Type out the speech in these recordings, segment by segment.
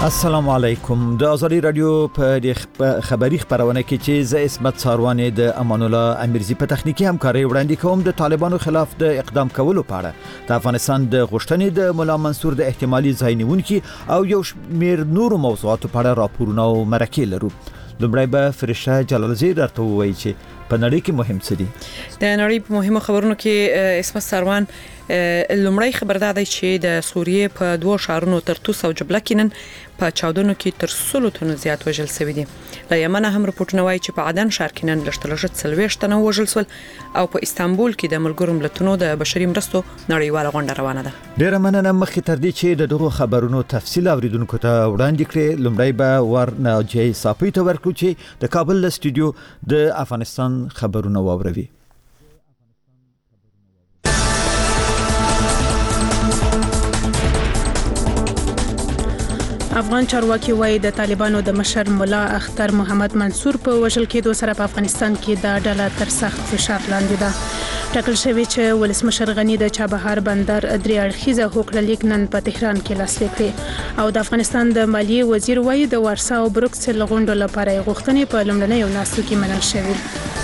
السلام علیکم د ازادي رادیو په خبری خبرونه کې چې ز اسمت ساروانې د امان الله امیرزی په تخنیکی همکاري وړاندې کوم د طالبانو خلاف د اقدام کولو په اړه د افغانستان د غوښتنې د مولا منصور د احتمالي ځای نیونکي او یو شمېر نورو موضوعاتو په اړه راپورونه او مرکې لرو. لومړی به فرشته جلالزی درته وایي چې په نړۍ کې مهم څه دي. د نړۍ په مهمو خبرونو کې اسمت ساروان لومړی خبر دا دی چې د سوریې په دوه ښارونو ترتوس او جبلکینن په چاودنو کې تر 100 تنو زیات وژل شوی دي. له یمن هم راپورټونه وایي چې په عدن ښار کې نن لږ 30 تنه وژل شول او په استانبول کې د ملګرو ملتونو د بشري مرستو نړیواله غونډه روانه ده. ډیره مننه. مخکې تر دې چې دغه خبرونو تفصیل اوریدونکو ته وړاندې کړي، لومړی به ورناجی صافی ته ورکړو چې د کابل له استودیو د افغانستان خبرونه واوروي. افغان چارواکي وایي د طالبانو د مشر مولا اختر محمد منصور په وژل کېدو سره په افغانستان کې د ډله تر سخت فشار لاندې ده. ټاکل شوی چې ولسمشر غنی د چابهار بندر درې اړخیزه هوکړه لیک نن په تهران کې لاسلیک کړ او د افغانستان د مالیې وزیر وایي د وارسا او بروکسل غونډو لپاره غوښتنې په لومړنیو ناستو کې منل شوې.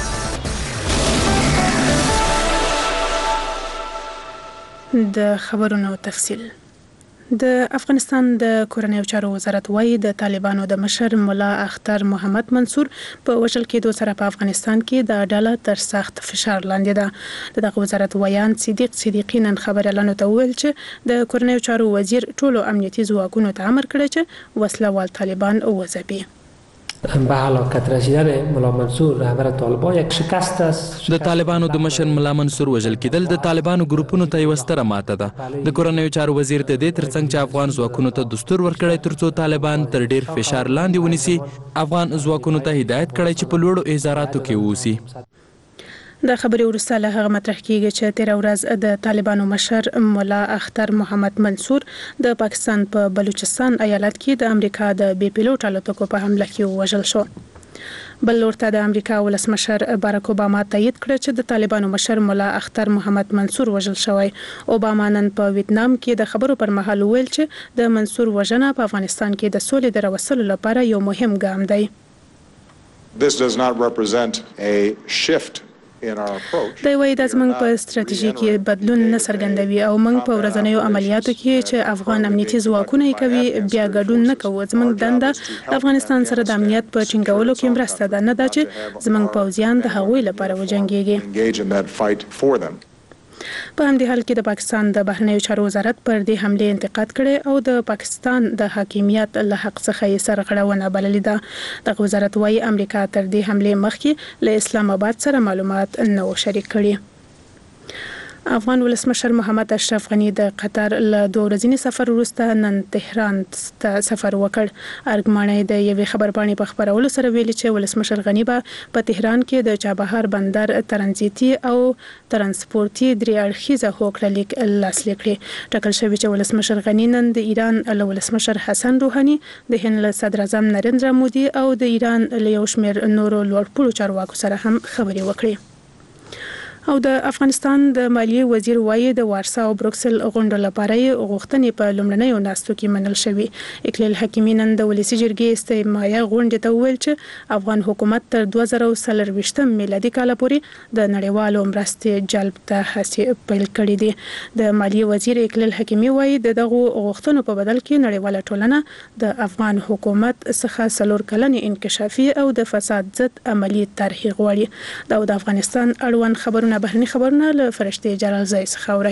د خبرونو تفصیل. د افغانستان د کورنیو چارو وزارت وایي د طالبانو د مشر مولا اختر محمد منصور په وژل کېدو سره په افغانستان کې د ډله تر سخت فشار لاندې ده. دغه وزارت ویان صدیقی نن خبريالانو ته ویل چې د کورنیو چارو وزیر ټولو امنیتي ځواکونو ته امر کړی چې وسله وال طالبان وځپي. به هلاکت رسیدن مولا منصور رهبر طالبان یک شکست است. د طالبانو د مشر مولا منصور وژل کېدل د طالبانو ګروپونو ته یو ستره ماته ده. د کورنیو چارو وزیر ته د ترڅنګ چې افغان ځواکونو ته دستور ورکړی ترڅو طالبان تر ډیر فشار لاندې ونیسي، افغان ځواکونو ته هدایت کړی چې په لوړو احزاراتو کې اوسي. د خبري ورسته له هغه مطرح کیږي چې تیر ورځ د طالبانو مشر مولا اختر محمد منصور د پاکستان په بلوچستان ایالت کې د امریکا د بي پيلوټ الوتکو په حمله کې وژل شو. بل ورته د امریکا ولسمشر باراک اوباما تایید کړ چې د طالبانو مشر مولا اختر محمد منصور وژل شوی. اوباما نن په ویتنام کې د خبرو پر مهال ویل چې د منصور وژنه په افغانستان کې د سولې د راوستلو لپاره یو مهم ګام دی. This does not represent a shift. دا وایي د زمنګ په ستراتیژي کې بدلون نه څرګندوي او موږ په ورځنیو عملیاتو کې چې افغان امنیتي ځواکونه کوي بیا ګډون نه کوو. زمنګ دنده افغانستان سره د امنیت په ټینګولو کې مرسته ده، نه دا چې زمنګ پوځیان د هغوی لپاره وجنګيږي. په همدې حال کې د پاکستان د بهرنیو چارو وزارت پر دې حمله انتقاد کړي او د پاکستان د حاکمیت له حق څخه یې سرغړونه بللې ده. د وزارت وايي امریکا تر دې حمله مخکې له اسلام آباد سره معلومات نه و شریک کړي. افغان ولسمشر محمد اشرف غنی د قطر له 2 ورځني سفر وروسته نن تهران ته سفر وکړ. ارګمانې د یوې خبرپاڼې په خبرولو سره ویلي چې ولسمشر غنی په تهران کې د چابهار بندر ترانزیتي او ترانسپورتي درې اړخیزه هوکړه لیک لاسلیک کړ. ټاکل شوی چې ولسمشر غنی نن د ایران له ولسمشر حسن روحاني، د هند له صدر اعظم نریندرا مودي او د ایران له یو شمېر نورو لوړپوړو چارواکو سره هم خبرې وکړي. او د افغانستان د مالیې وزیر وایي د وارسا او بروکسل غونډو لپاره غوښتنې په لومړنیو ناستو کې منل شوې. اکلیل حکیمي نن د ولسی جرګې استماعي غونډې ته ویل چې افغان حکومت تر 2023 میلادي کال پورې د نړیوالو مرستې جلب ته هڅې پیل کړې دي. د مالیې وزیر اکلیل حکیمي وایي دغه غوښتنو په بدل کې نړیواله ټولنه د افغان حکومت څخه 4 کلنې انکشافي او د فساد ضد عملی طرح غواړي. دا د افغانستان اړوند خبرونه بهرني خبرونه له فرشته جلالزی څخه اوري.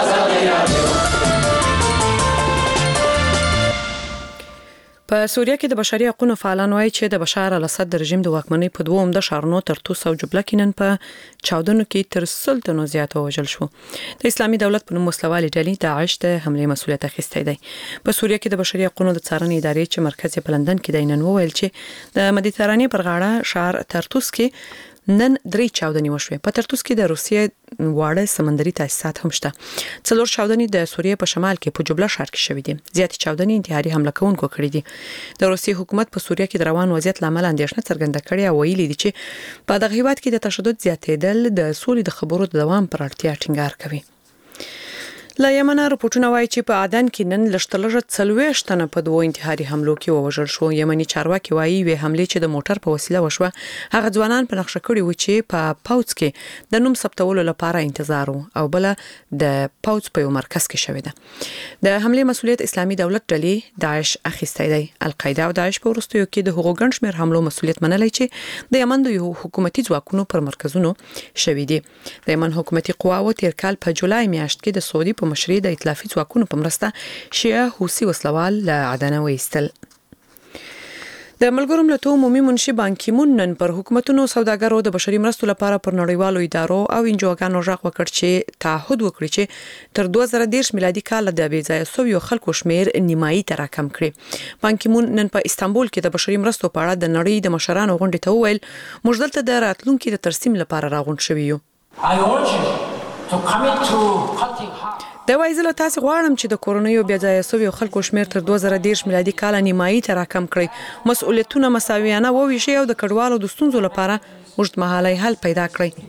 په سوریه کې د بشري حقوقو فعالان وایي چې د بشار الاسد رژیم د واکمنۍ په دوه عمده ښارونو ترتوس او جبلکینن په چاودنو کې تر 100 تنو زیات وژل شو. د اسلامي دولت په نوم وسلوالې ډلې داعش ته حمله مسؤلیت اخیستی دی. په سوریه کې د بشري حقوقو د څارنې ادارې چې مرکز په لندن کې دی نن وویل چې د مدیترانې پر غاړه ښار ترتوس کې نن 3 چاودنې وشوې. په ترتوس کې د روسیې واړه سمندري تاسیسات هم شته. 4 چاودنې د سوریې په شمال کې په جبله ښار کې شوې دي. زیات چاودنې انتحاري حمله کوونکو کړې دي. د روسیې حکومت په سوریه کې د روان وضعیت لامل اندېښنه څرګنده کړې او ویلي دي چې په دغه هیواد کې د تشدد زیاتېدل د سولې د خبرو د دوام پر اړتیا ټینګار کوي. لا یمن رپورټونه وایي چې په عدن کې نن لشتلجه 40 تنه په دوه انتحاري حملو کې ووژل شو. یمني چارواکي وایي وې حمله چې د موټر په وسیله وشوه هغه ځوانان په نقشه کړی و چې په پاوڅ کې د نوم ثبتولو لپاره انتظار او بل د پاوڅ په مرکز کې شوې ده. د حمله مسؤلیت اسلامي دولت ډلې داعش اخیستی دی. القاعده او داعش په ورستیو کې د هغو ګڼ شمېر حملو مسؤلیت منلای چې د یمن د حکومتي ځواکونو پر مرکزونو شوې دي. د یمن حکومتي قواو تیر کال په جولای میاشت کې د سعودي په مشرۍ د ائتلافي ځواکونو په مرسته شیعه حوثي وسلوال له عدن وایستل. د ملګرو ملتونو عمومي منشي بان کی مون نن پر حکومتونو سوداګرو د بشري مرستو لپاره پر نړیوالو ادارو او انجوګانو ژغ وکړ چې تعهد وکړي چې تر 2013 میلادي کال د بې ځایه سویو خلکو شمیر نیمایي ته راکم کړي. بان کی مون نن په استانبول کې د بشري مرستو په اړه د نړۍ د مشرانو غونډې ته وویل موږ دلته د راتلونکو د ترسیم لپاره راغونډ شوي یو. د وایزله تاسو غواړم چې د کورونیو بیا ځای سویو خلکو شمیر تر 2013 میلادي کال نیمایي ته راکم کړي. مسؤلیتونه مساویانه وویشي او د کډوالو د ستونزو لپاره اوږد مهاله حل پیدا کړي.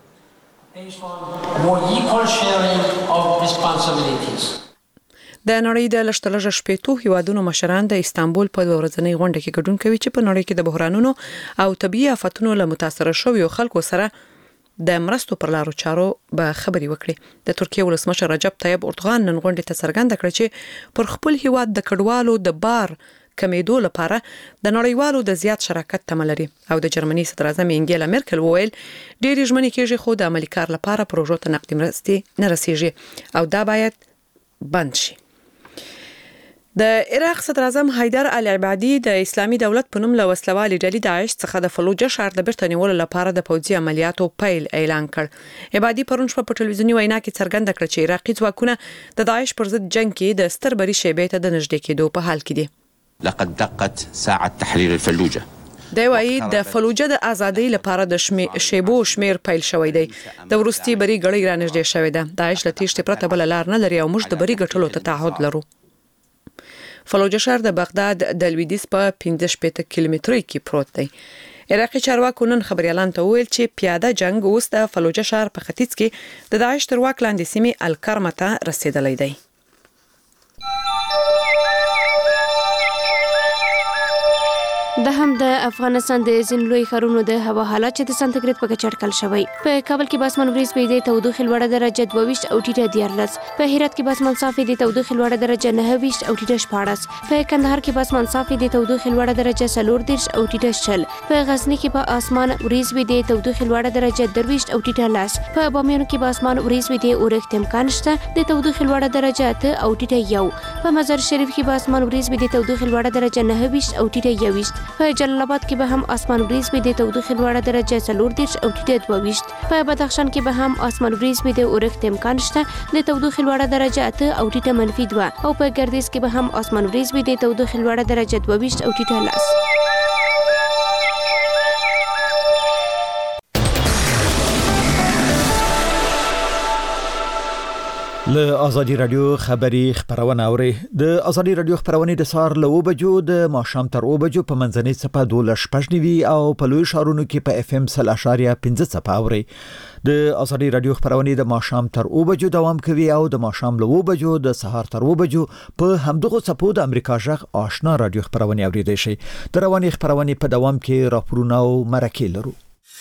د نړۍ د لشتلجه شپېتو هیوادونو مشران د استانبول په ورځنۍ غونډه کې ګډون کوي چې په نړۍ کې د بحرانونو او طبيعي آفتونو له متاثر شویو خلکو سره د مرستو پر لارو چارو به خبري وکړي. د ترکیه ولسمشر رجب طیب اردوغان نن غونډه ته څرګنده کړه چې پر خپل هیواد د کډوالو د بار کمیدو لپاره د نړیوالو د زیات شراکت تمه لري. او د جرمني صدر اعظم انګیلا مرکل وویل ډېری ژمنې کېږي خو د عملي کار لپاره پروژو ته نقدي مرستې نه رسیږي او دا باید بند شي. د عراق صدر اعظم حیدر العبادي د اسلامي دولت په نوم له وسلوالې ډلې داعش څخه د فلوجه ښار د بیرته نیولو لپاره د پوځي عملیاتو پیل اعلان کړ. عبادي پرون شپه په ټلویزیوني وینا کې څرګنده کړ چې عراقي ځواکونه د داعش پر ضد جنگ کې د ستربري شیبې ته د نږدې کېدو په حال کې دي. لقد دقت ساعه تحرير الفلوجه. د وایي د فلوجه د ازادۍ لپاره د شیبو شمیر پیل شوی دی. د ورستي بری غړي را نږدې شوی ده. داعش له تیښتې پرته بل لار نه لري او موږ د بری ګټلو ته تعهد لرو. فلوجه ښار د بغداد د لویدیځ په 15 کیلومترۍ کې پروت دی. عراقي چارواکو نن خبريالان ته ویل چې پیاده جنگ اوس د فلوجه ښار په ختیځ کې د داعش تر واک لاندې سیمې الکرمه ته رسیدلی دی. د هم د افغانستان د ځینو لوی ښارونو د هوا حالات چې د سانتیګریډ په کچه اټکل شوی. په کابل کې باسمان وریځ پیدا تودوخه لوړه درجه 22 او ټیټه 14. په هرات کې باسمان صافي د تودوخه لوړه درجه 29 او ټیټه 14. په کندهار کې باسمان صافي د تودوخه لوړه درجه 34 او ټیټه 60. په غزنی کې په اسمان وریځ پیدا تودوخه لوړه درجه 23 او ټیټه 10. په بامیان کې باسمان وریځ پیدا اورښت امکان شته د تودوخه لوړه درجه 8 او ټیټه 1. په مزار شریف کې باسمان وریځ پیدا تودوخه لوړه درجه 29 او ټیټه 21. په جلال آباد کې به هم اسمان وریځ وي د تودوخه لوړه درجه 34 او ټیټه 22. په بدخشان کې به هم اسمان وریځ وي د اورښت امکان شته د تودوخه لوړه درجه 8 او ټیټه -2. او په ګردیز کې به هم اسمان وریځ وي د تودوخه لوړه درجه 22 او ټیټه 10. له ازادي رادیو خبری خبرونه اوري. د ازادي رادیو خبرونه د سار له 2 بجو د ماښام تر 2 بجو په منځنۍ صفه 12 او په لوی شهرونو کې په FM 0.5 صفه اوري. د ازادي رادیو خبرونه د ماښام تر 2 بجو دوام کوي او د ماښام له 2 بجو د سهار تر 2 بجو په همدغه صفو د امریکا جغ آشنا رادیو خبرونه اوریدئ شي. د رواني خبرونه په دوام کې راپورونه او مرکې لرو.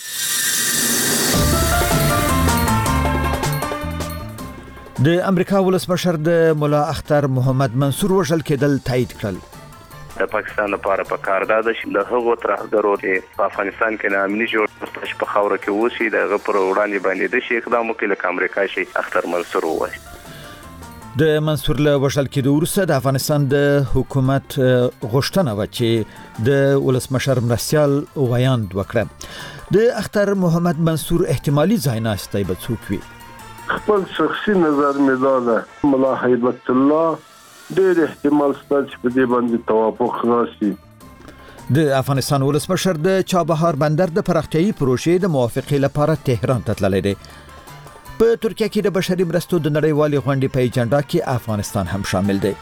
د امریکا ولسمشر د مولا اختر محمد منصور وژل کېدل تایید کړل. د پاکستان لپاره په کار ده چې د هغو ترهګرو چې په افغانستان کې نامني جوړښت په خاوره کې وسی دغه پر وړاندې باندې د شي اقدام وکړي لکه امریکا شي اختر منصور وایي. د منصور له وژل کېدو وروسته د افغانستان د حکومت غوښتنه و چې د ولسمشر مرستیال ویاند وکړه. د اختر محمد منصور احتمالي ځایناستی به څوک وي؟ خپل شخصي نظر مې دا ده ملا هیبت الله ډېر احتمال شته چې په دې باندې توافق راشي. د افغانستان ولسمشر د چابهار بندر د پراختیايي پروژې د موافقې لپاره تهران ته تللی دی. په ترکیه کې د بشري مرستو د نړیوالې غونډې په ایجنډا کې افغانستان هم شامل دی.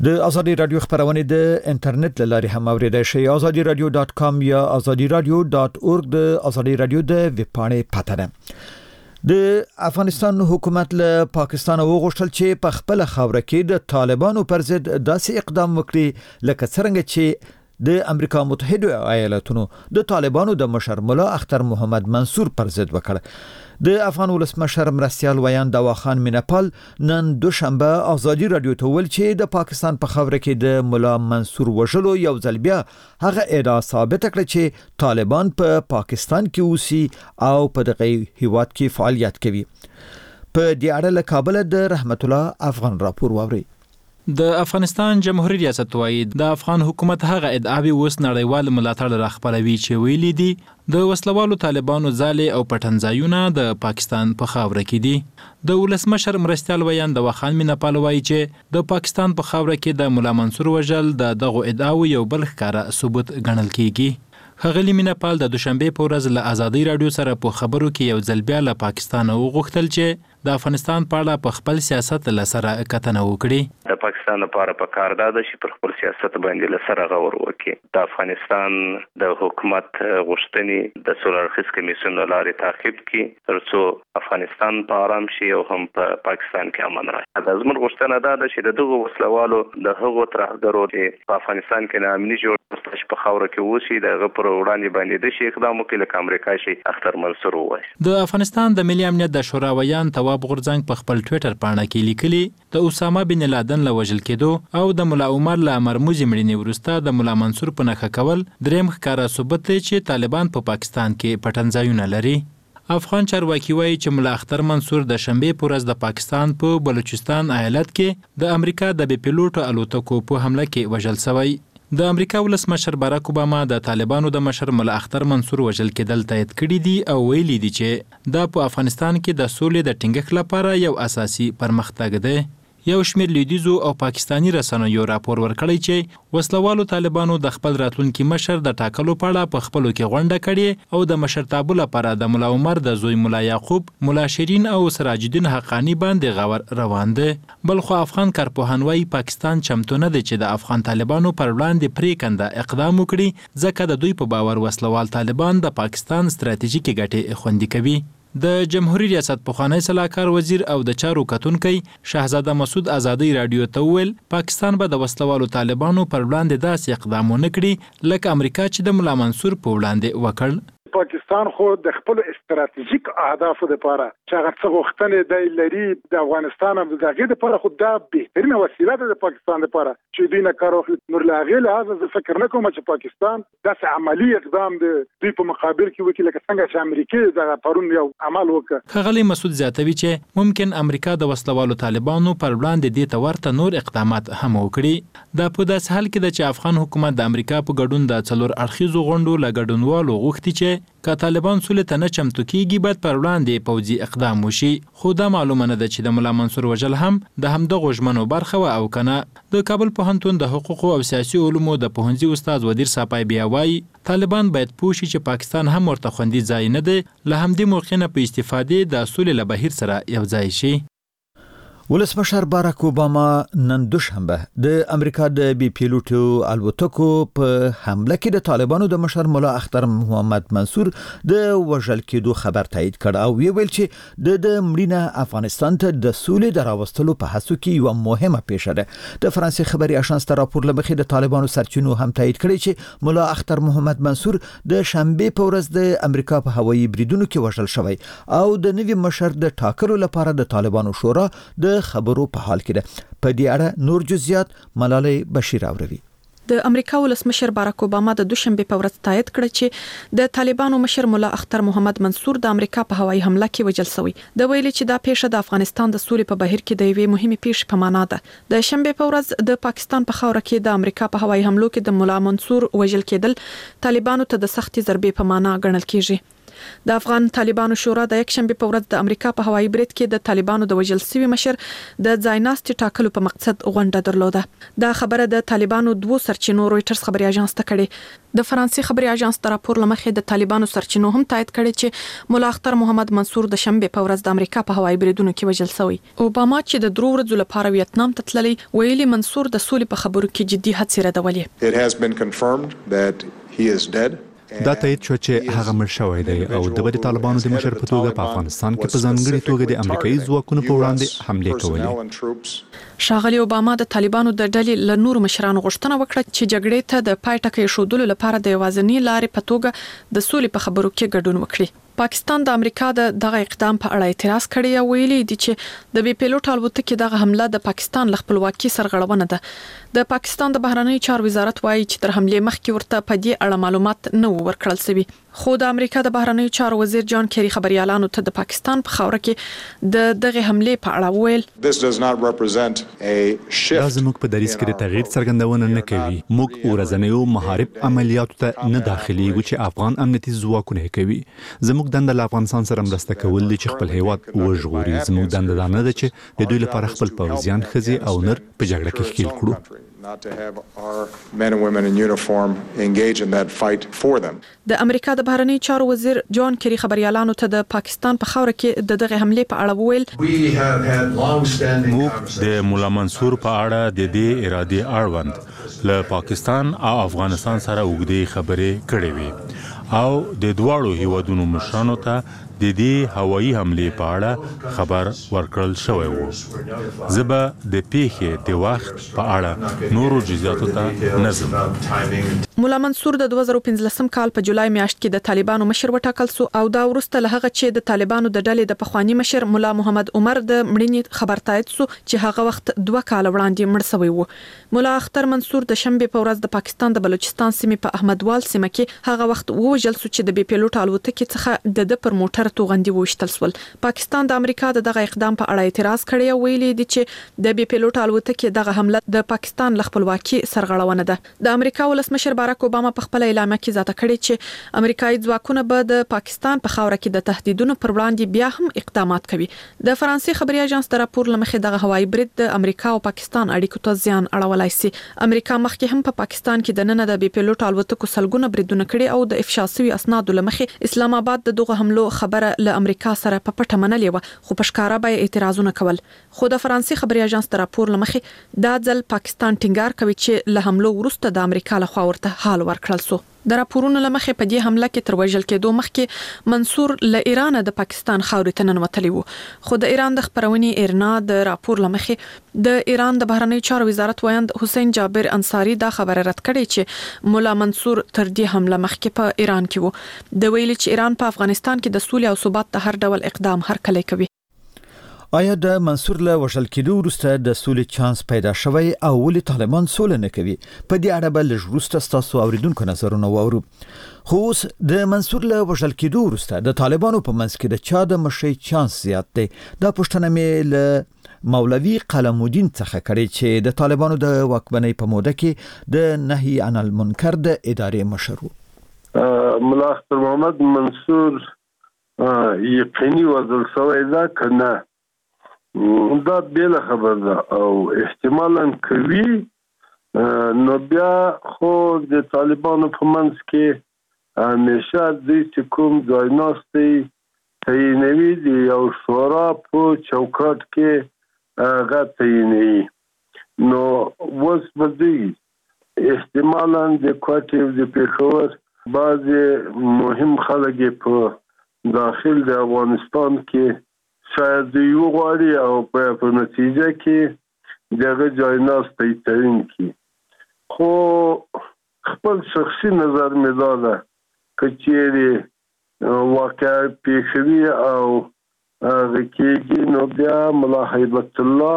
د ازادي رادیو خبرونه د انټرنیټ لاري هم اوریدای شئ azadiradio.com یا azadiradio.org د ازادي رادیو د ویب پاڼې پته ده د افغانستان حکومت له پاکستان وغوښتل چې په خپل خاوره کې د طالبانو پر ضد داسې اقدام وکړي لکه څنګه چې د امریکا متحده ایالاتونو د طالبانو د مشر مولا اختر محمد منصور پر ضد وکړ د افغان ولسمشر مرستیال ویان دواخان مینپال نن دوشنبه ازادي رادیو ته ویل چې د پاکستان په خاوره کې د مولا منصور وژلو یو ځل بیا هغه ادعا ثابت کړه چې طالبان په پاکستان کې اوسي او په دغه هیواد کې فعالیت کوي. په دې اړه له کابل د رحمت الله افغان راپور واوري. د افغانستان جمهوریت ریاست وایي د افغان حکومت هغه ادعاوی اوس نړیوال ملاتړ راخبروي چې ویلي دي د وسلوالو طالبانو ځالې او پټنځایونه د پاکستان په خاوره کې دي. د ولسمشر مرستیال ویان دواخان مینپال وایي چې د پاکستان په خاوره کې د مولا منصور وژل د دغه ادعاوو یو بل ښکاره ثبوت ګڼل کیږي. ښاغلي مینپال د دوشنبه په ورځ له ازادي رادیو سره په خبرو کې یو ځل بیا له پاکستان وغوښتل چې د افغانستان په اړه په خپل سیاست له سره کتنه وکړي. د پاکستان لپاره پکار ده چې پر خپل سیاست باندې له سره غور وکړي. د افغانستان د حکومت غوښتنې د څلورخیز کمیسیون لارې تعقیب کړي ترڅو افغانستان په آرام شي او هم په پاکستان کې امن راشي. د زموږ غوښتنه ده چې د دغه وسلوالو د هغو ترهګرو چې په افغانستان کې ناامني جوړ په خاوره کې اوسي دغه پر وړاندې باندې د شي اقدام وکړي لکه امریکا شي اختر منصور وایي. د افغانستان د ملي امنیت د شورا ویان تواب غورځنګ په خپل ټوئیټر پاڼه کې لیکلي د اسامه بن لادن له وژل کېدو او د مولا عمر له مرموزي مړینې وروسته د مولا منصور په نښه کول دریم ښکاره ثبوت دی چې طالبان په پاکستان کې پټنځایونه لري. افغان چارواکي وایي چې مولا اختر منصور د شنبه په ورځ د پاکستان په بلوچستان ایالت کې د امریکا د بي پيلوټو الوتکو په حمله کې وژل شوی. د امریکا ولسمشر باراک اوباما د طالبانو د مشر مولا اختر منصور وژل کېدل تایید کړي دي او ویلي دي چې دا په افغانستان کې د سولې د ټینګښت لپاره یو اساسي پرمختګ دی. یو شمېر لیدیزو او پاکستانی رسنیو راپور ورکړی چې وسلوالو طالبانو د خپل راتلونکي مشر د ټاکلو په اړه په خپلو کې غونډه کړې او د مشرتابه لپاره د مولا عمر د زوی مولا یعقوب، مولا شیرین او سراج الدین حقانی باندې غور روان دی. بلخو افغان کارپوهان وایي پاکستان چمتو نه دی چې د افغان طالبانو پر وړاندې پریکنده اقدام وکړي ځکه د دوی په باور وسلوال طالبان د پاکستان ستراتیژیکې ګټې خوندي کوي. د جمهوریت ریاست پخوانی سلاکار وزیر او د چارو کتونکی شاهزاده مسعود ازادي رادیو ته ویل پاکستان به د وسلوالو طالبانو پر وړاندې داسې اقدامونه کړي لکه امریکا چې د مولا منصور په وړاندې وکړ. پاکستان خو د خپل استراتیژیک اهدافو لپاره چې هغه څه غوښتنې دی لري د افغانستان هم دغه لپاره خو دا بهترینه وسیله ده د پاکستان لپاره چې دوی نه کار واخلي. نور له هغې لحاظه زه فکر نه کوم چې پاکستان داسې عملي اقدام د دوی په مقابل کې وکړي لکه څنګه چې امریکا دغه پرون یو عمل وکړ. ښاغلی مسعود زیاتوي چې ممکن امریکا د وسلوالو طالبانو پر وړاندې دې ته ورته نور اقدامات هم وکړي. دا په داسې حال کې ده چې افغان حکومت د امریکا په ګډون د څلور اړخیزو غونډو له ګډونوالو غوښتي چې که طالبان سولې ته نه چمتو کیږي باید پر وړاندې پوځي اقدام وشي. خو دا معلومه نه ده چې د مولا منصور وژل هم د همدغو ژمنو برخه وه او که نه. د کابل پوهنتون د حقوقو او سیاسي علومو د پوهنځي استاد ودیر ساپای بیا وایي طالبان باید پوه شي چې پاکستان هم ورته خوندي ځای نه دی له همدې موقع نه په استفادې د سولې له بهیر سره یو ځای شي. ولسمشر باراک اوباما نن دوشنبه د امریکا د بي پيلوټو الوتکو په حمله کې د طالبانو د مشر مولا اختر محمد منصور د وژل کېدو خبر تایید کړ او ویل چې د مړینه افغانستان ته د سولې د راوستلو په هڅو کې یو مهمه پیښه ده. د فرانسې خبري اژانس ته راپور لمخې د طالبانو سرچینو هم تایید کړی چې مولا اختر محمد منصور د شنبه په ورځ د امریکا په هوایي بریدونو کې وژل شوی او د نوي مشر د ټاکلو لپاره د طالبانو شورا د خبرو په حال کې ده. په دې اړه نور جزئیات ملالۍ بشیر اوروي. د امریکا ولسمشر باراک اوباما د دوشنبه په ورځ تایید کړ چې د طالبانو مشر مولا اختر محمد منصور د امریکا په هوایي حمله کې وژل شوی. د ویلي چې دا پیښه د افغانستان د سولې په بهیر کې د یوې مهمه پیښې په معنا ده. د شنبه په ورځ د پاکستان په خاوره کې د امریکا په هوایي حملو کې د مولا منصور وژل کېدل طالبانو ته د سختي ضربې په معنا ګڼل کیږي. د افغان طالبانو شورا د یک شنبه په ورځ د امریکا په هوایي برید کې د طالبانو د وژل شوي مشر د ځایناستي ټاکلو په مقصد غونډه درلوده. دا خبره د طالبانو دوه سرچینو رويټرز خبري اژانس ته کړې. د فرانسې خبري اژانس تر راپور لمخې د طالبانو سرچینو هم تایید کړي چې مولا اختر محمد منصور د شنبه په ورځ د امریکا په هوایي بریدونو کې وژل شوی. اوباما چې د درو ورځو لپاره ویتنام ته تللی ویلي منصور د سولې په خبرو کې جدي هڅې ردولې. It has been confirmed that he is dead. دا تایید شو چې هغه مړ شوی دی او د طالبانو د مشر په توګه په افغانستان کې په ځانګړي توګه د امریکایي ځواکونو په وړاندې حمله کولې. ښاغلي اوباما د طالبانو د ډلې له نورو مشرانو غوښتنه وکړه چې جګړې ته د پای ټکی شودلو لپاره د یوازینی لارې په توګه د سولې په خبرو کې ګډون وکړي. پاکستان د امریکا د دغه اقدام په اړه اعتراض کړی او ویلي دی چې د بي پیلوټ الوتکې دغه حمله د پاکستان ل خپلواکي سرغړونه ده. د پاکستان د بهرنی چارو وزارت وایي چې تر حمله مخکې ورته په دې اړه معلومات نه ورکړل شوی. خو د امریکا د بهرنی چارو وزیر جان کیری خبريالانو ته د پاکستان په خاوره کې د دغه حمله په اړه ویل دا زموږ په دریځ کې د تغییر څرګندونه نه کوي. موږ ورځنیو محارب عملیاتو ته نه داخليږو چې افغان امنیتي ځواکونه کوي. زموږ دنده له افغانستان سره مرسته کول دي چې خپل هیواد وژغوري. زموږ دنده دا نه ده چې د دوی لپاره خپل پوځیان خزي او نر په جګړه کې ښکیل کړو. Not to have our men and women in uniform engage in that fight for them. د امریکا د بهرنی چارو وزیر جان کیری خبريالانو ته د پاکستان په خاوره کې دغه حمله په اړه ویل موږ د مولا منصور په اړه د دې ارادي اړوند له پاکستان او افغانستان سره وګړي خبرې کړې وي او د دوړو هیوادونو مشرانو ته د دې هوایي حمله په اړه خبر ورکړل شوی و. زبا د پیښې د وخت په اړه نورو جزئیاتو ته نظم. مولا منصور د 2015 کال په جولای میاشت کې د طالبانو مشر وټاکل سو او دا وروسته له هغه چې د طالبانو د ډلې د پخوانی مشر مولا محمد عمر د مړینې خبر تایید سو چې هغه وخت 2 کال وړاندې مړ شوی و. مولا اختر منصور د شنبه په ورځ د پاکستان د بلوچستان سیمې په احمدوال سیمه کې هغه وخت وژل سو چې د بي پیلوټ الوتکې څخه د پر موټر توغندي وشتل سول. پاکستان د امریکا دغه اقدام په اړه اعتراض کړی او ویلي دی چې د بي پیلوټ الوتکې دغه حمله د پاکستان ل خپلواکي سرغړونه ده. د امریکا ولسمشر باراک اوباما په خپل اعلامیه کې ذاته کړی چې امریکایي ځواکونه به د پاکستان په خاوره کې د تهدیدونو پر وړاندې بیا هم اقدامات کوي. د فرانسې خبري اژانس د راپور لمخې دغه هوایي برید د امریکا او پاکستان اړیکو ته زیان اړولای شي. امریکا مخکې هم په پاکستان کې د نن د بي پیلوټ الوتکو سلګونه بریدونه کړي او د افشا شوی اسنادو لمخې اسلام آباد د دغه حملو خبره له امریکا سره په پټه منلې و خو په ښکارا به اعتراضونه کول. خو د فرانسې خبري اژانس د راپور لمخې دا ځل پاکستان ټینګار کوي چې له حملو وروسته د امریکا لخوا ورته حال ورکړل سو. د راپورونو لمخې په دې حمله کې تر وژل کېدو مخکې منصور له ایران د پاکستان خاورې ته ننوتلی و. خو د ایران د خبرونې ایرنا د راپور لمخې د ایران د بهرنی چارو وزارت وایند حسین جابر انصاری دا خبره رد کړې چې مولا منصور تر دې حمله مخکې په ایران کې و. د ویلي چې ایران په افغانستان کې د سولې او ثبات ته هر ډول اقدام هرکلی کوي. آیا د منصور له وژل کېدو وروسته د سولې چانس پیدا شوی او ولې طالبان سوله نه کوي؟ په دې اړه به لږ وروسته ستاسو اوریدونکو نظرونه واورو. خو اوس د منصور له وژل کېدو وروسته د طالبانو په منځ کې د چا د مشرۍ چانس زیات دی؟ دا پوښتنه مې له مولوي قلم الدین څخه کړې چې د طالبانو د واکمنۍ په موده کې د نهي عن المنکر د ادارې مشر و. مولا اختر محمد منصور یقیني وژل شوی ده که نه؟ دا بیل خبر ده او احتمالاً کوي نو بیا خو د طالبانو په منځ کې همیشه دوی چې کوم ځایناستي تعینوي د یو شورا په چوکاټ کې هغه تعینوي. نو اوس به دوی احتمالاً د کوټې د پېښور بعضې مهم خلک په داخل د افغانستان کې شاید دوی وغواړي او په نتیجه کې دغه ځایناستی تعیین کړي. خو خپل شخصي نظر مې دا ده که چیرې واقع پیښوي او هغه کېږي نو بیا ملا هیبت الله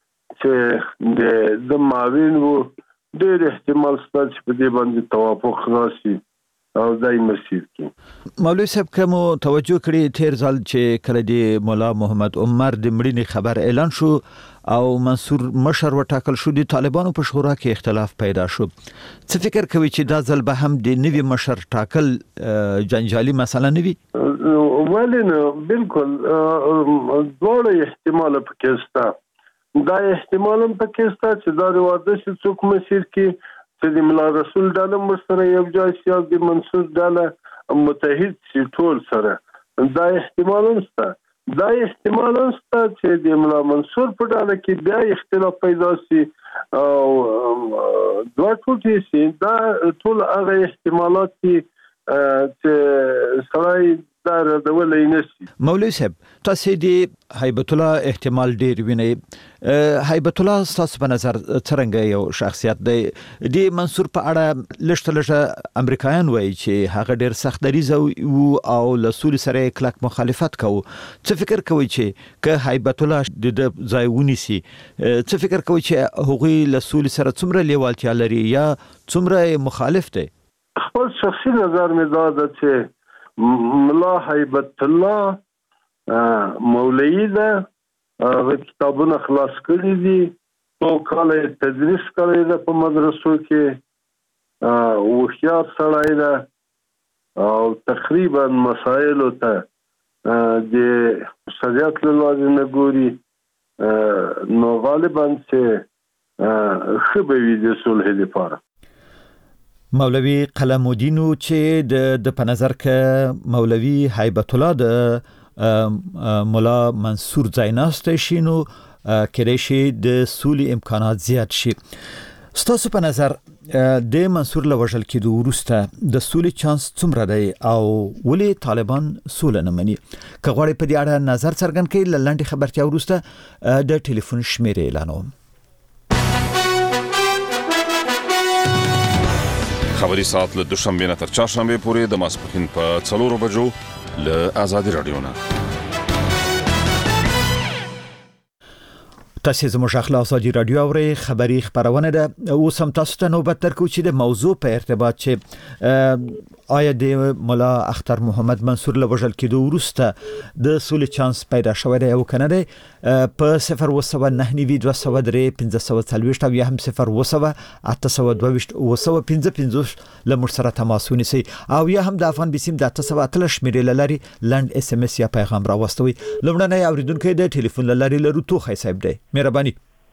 چې د معاون و ډېر احتمال شته چې په دې باندې توافق راشي او دای مسیر کې. مولوی صاحب کومو توجه کړی تیر ځل چې کله د مولا محمد عمر د مړینې خبر اعلان شو او منصور مشر وټاکل شو د طالبانو په شورا کې اختلاف پیدا شو. څه فکر کوي چې دا ځل به هم د نوي مشر ټاکل جنجالي مسله نه وي؟ ولنه بالکل دوړ احتمال پکې شته دا احتمال هم پکې شته چې دا د واده شي څوک مسیر کې چې د ملا رسول ډاله سره یو ځای شي او د منصور ډاله متحد شي ټول سره دا احتمال هم شته دا احتمال هم شته چې د ملا منصور په ډاله کې بیا اختلاف پیدا شي او دوه ټوټې شي دا ټول هغه احتمالات دي چې سړی دا ردولی نشي. مولوي صاحب تاسو د هیبت الله احتمال ډیر وینئ هیبت الله تاسو په نظر څنګه یو شخصیت دی د منصور په اړه لږه امریکایان وایي چې هغه ډیر سخت دریځ او له سولې سره کلک مخالفت کوي څه فکر کوي چې که هیبت الله د ځای ونیسي څه فکر کوي چې هغه له سولې سره څومره لیوالتیا لري یا څومره مخالف دی؟ خپل شخصي نظر مې دا ده چې ملا هیبت الله مولوی ده کتابونه خلاص کړي دي څو کاله تدریس کړی ده په مدرسو کې هوښیار سړی ده او تقریبا مسایلو ته د شریعت له لارې نه ګوري نو غالبا چې ښه به وي د صلح لپاره. مولوی قلم الدین چې د په نظر کې مولوی هیبت الله د مولا منصور ځایناسته شي نو کېدای شي د سولې امکانات زیات شي. ستاسو په نظر د منصور له وژل کېدو وروسته د سولې چانس څومره دی او ولې طالبان سوله نه مني؟ که غواړئ په دې اړه نظر څرګند کړئ له لنډې خبرتیا وروسته د ټلیفون شمیرې اعلانوم. خبری ساعت له دوشنبه نه تر چهارشنبه پورې د ماسپښین په 4 بجو له آزادي رادیو نه. تاسو زموږ اخلاق آزادي رادیو اورئ خبری خبرونه ده اوس هم تاسو ته نوبت درکو چې د موضوع په ارتباط چې آیا د مولا اختر محمد منصور له وژل کېدو وروسته د سولې چانس پیدا شوی دی او کنه دی په 01992031540 او یا هم 0892285 له موږ سره تماس ونیسئ او یا هم د افغان بسیم د 883 شمیرې لري لنډ اس ام اس یا پیغام راوستوي. لومړنی اوریدونکو د ټلیفون لري لرو توخی صاحب دی. مهرباني.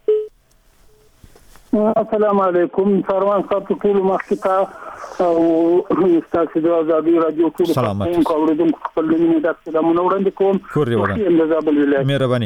السلام علیکم سروان صاحب ټول مخکته او تاسو د آزادي رادیو ټول په اوریدونکو خپل مینه د سلامونه وړاندې کوم. مهرباني.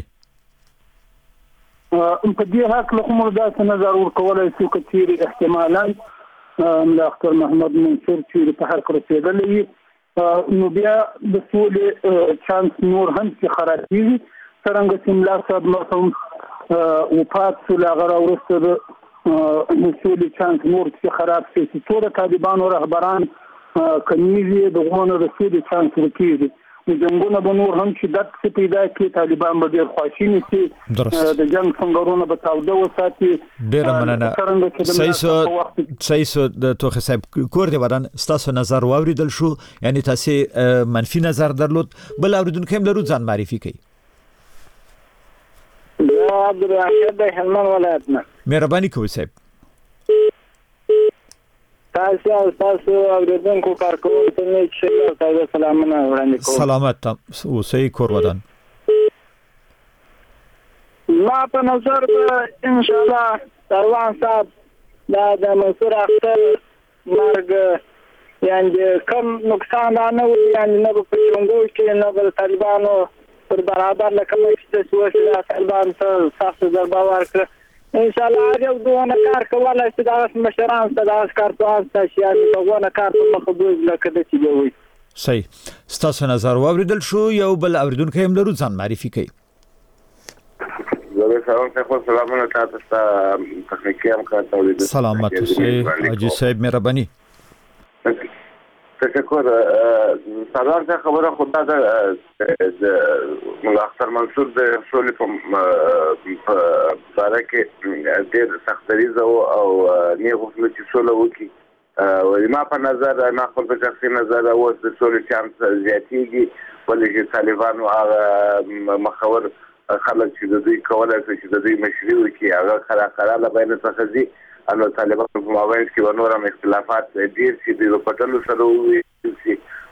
په دې حق له کومه د نظر ورکولای شو چې احتمالاً اختر محمد منصور چې په حق رسیدلی نو بیا د سولې چانس نور هم چې خرابېږي څنګه چې ملا صاحب نو وفات شو هغه ورسته د سولې چانس نور چې خراب شي چې ټول طالبانو رهبران کمیږي دغه د سولې چانس ورکېږي جنگونه به نور هم شدت پیدا کړي طالبان به ډېر خواشیني شي د جنگ څنګهونه به تاوده وساتي. ډېر مننه. صحیح د توخه صاحب کور دی ودان ستاسو نظر واوریدل شو یعنی تاسو منفي نظر درلود بل اوریدونکو هم لرو ځان معرفي کړئ. عبدالرحمن د هلمند ولایت نه. مهرباني کوئ صاحب. تاسو اوریدونکو کارکونکو ته تاسو سلامونه وړاندې کوم. سلامت اوسئ کور ودان. ما په نظر ان شاء الله سروان صاحب د منصور اختر مرګ یعنی کم نقصان نه وي یعنی نه په چونګو کې نه د طالبانو پر برابر لکه چې سوسه طالبان سره سخت ضربه ورکړه ان شاء الله هغه دونه کار کولای شي د مشران سره د کارپوهان تاسو دغه کار په مخ دوی لکه د چې وي. صحیح. ستاسو نظر واوریدل شو یو بل اوریدونکو هم لرو ځان معرفي کړئ. سلامونه تاسو ته تخنیکی هم کار سلامت اوسئ حاجی صاحب مهرباني. تشکر. سردار صاحب خبره خدا د اختر منصور د سولې په باره کې ډېر سخت دریځ او نه غوښتل چې سوله وکړي. ما په نظر نه خپل په شخصي نظر اوس د سولې چانس زیاتېږي ولې چې طالبانو هغه مخور خلک چې د دوی کولای شي چې د دوی مشري وکړي هغه خلاله بین څخه دي نو طالبانو په مابین کې نور هم اختلافات ډېر چې د پټلو سره وي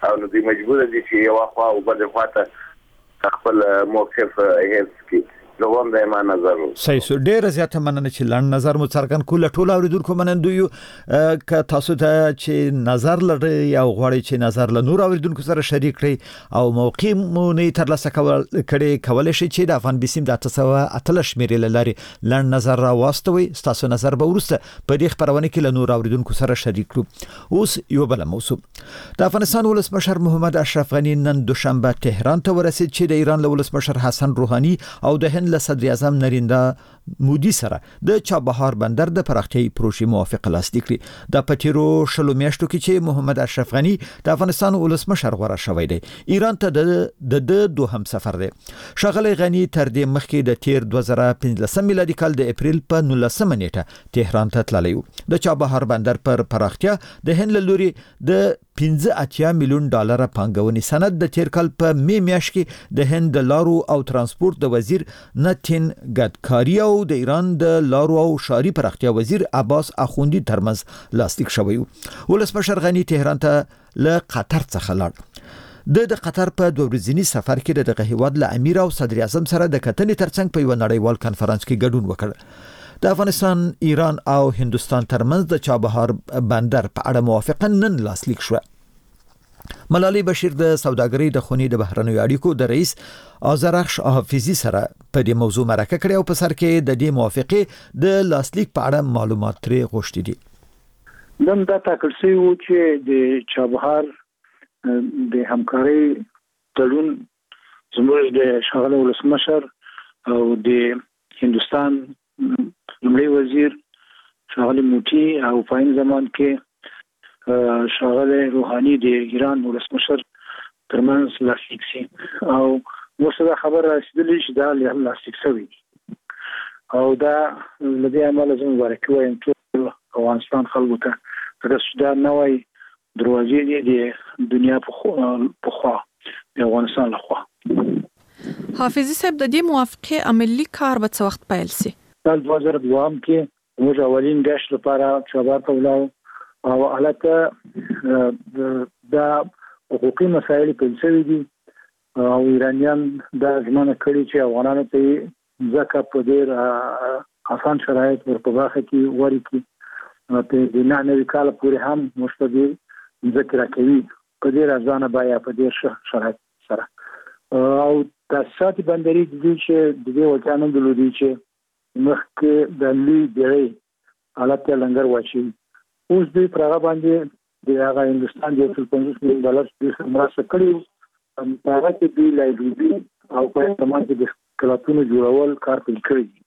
او نو دوی مجبور دي چې یو خوا او بل خوا ته خپل موقف هیڅ کی زغم د ایمان نظر صحیح سو ډیر زیاته مننه چې لاند نظر مو څرګند کوله ټول اوریدونکو منندو یو ک تاسو ته چې نظر لري یا غواړي چې نظر له نور اوریدونکو سره شریک کړئ او موقع مو نه ترلاسه کولای شي چې د افغان بیسیم د 808 شمیرې لري لاند نظر را واستوي تاسو نظر به ورسته په دې خبرونه کې له نور اوریدونکو سره شریک کړو. اوس یو بل موضوع د افغانستان ولسمشر محمد اشرف غنی نن دوشنبه تهران ته ورسید چې د ایران ولسمشر حسن روحانی او د له صدر اعظم نریندرا مودي سره د چابهار بندر د پراختیايي پروژې موافقه لاسلیک کړې. د پټیرو شلو میاشتو کې چې محمد اشرف غنی د افغانستان ولسمشر غوړه شوی دی ایران ته د دوهم سفر دی. شغله غنی تر دې مخکې د تیر 2015 میلادي کال د اپریل په 19 نیټه تهران ته تللی و. د چابهار بندر پر پراختیا د هند لوري د 15 میلیون ډالر پانګونې سند د تیر کال په میاشت کې د هند د لارو او ترانسپورت د وزیر نتین ګدکاری او د ایران د لارو او شهري پراختیا وزیر عباس اخوندی ترمنځ لاسلیک شوی و. ولسمشر غنی تهران ته له قطر څخه لاړ. د قطر په 2 ورځنی سفر کې د هیواد له امیر او صدر اعظم سره د کتنې ترڅنګ په یو نړیوال کانفرنس کې ګډون وکړ. د افغانستان، ایران او هندستان ترمنځ د چابهار بندر په اړه موافقه نن لاسلیک شوه. ملالۍ بشیر د سوداګرۍ د خونې د بهرنیو اړیکو د رئیس آذرخش حافظي سره په دې موضوع مرکه کړې او په سر کې د دې موافقه د لاسلیک په اړه معلومات ترې غوښتي دي. نن دا ټاکل شوی و چې د چابهار د همکارۍ تړون زموږ د شغله ولسمشر او د هندستان لومړي وزیر شغله موټي او په این زمان کې شغله روحاني د ایران ولسمشر ترمنځ لاسلیک شي او ورسره خبر رسیدلی چې دا لاسلیک شوی او دا لدی عمل زموږ ورکه وایم ټول افغانستان خلکو ته دا نوې دروازې دي د دنیا په خوا د افغانستان لخوا. حافظي صاحب د دې موافقه عملی کار به څه وخت پیل شي؟ د 2002 کې موږ اولین ګشت لپاره چابهار ته ولاړو او حالته دا حقوقي مسایل پیل شوي دي او ایرانیان دا ژمنه کړې چې افغانانو ته ځکه په ډېر اسان شرایط ورپباخه کې ورکړي په د 9 کال پورې هم مستدیر ذکر کوي په ډېر ارزانه بیا په ډېر شرایط سره او تاسیسات بندري دي چې د دې وطن د لودي چې مخکې د لوی بیړۍ حالت لنګر واچي اوس دوی پرغه باندې د هغه هندستان د 50 میلیون ډالر د مرسته کړی هغه کې دوی لایبرری او په تمام کې د کلاتونو جوړول کار پیل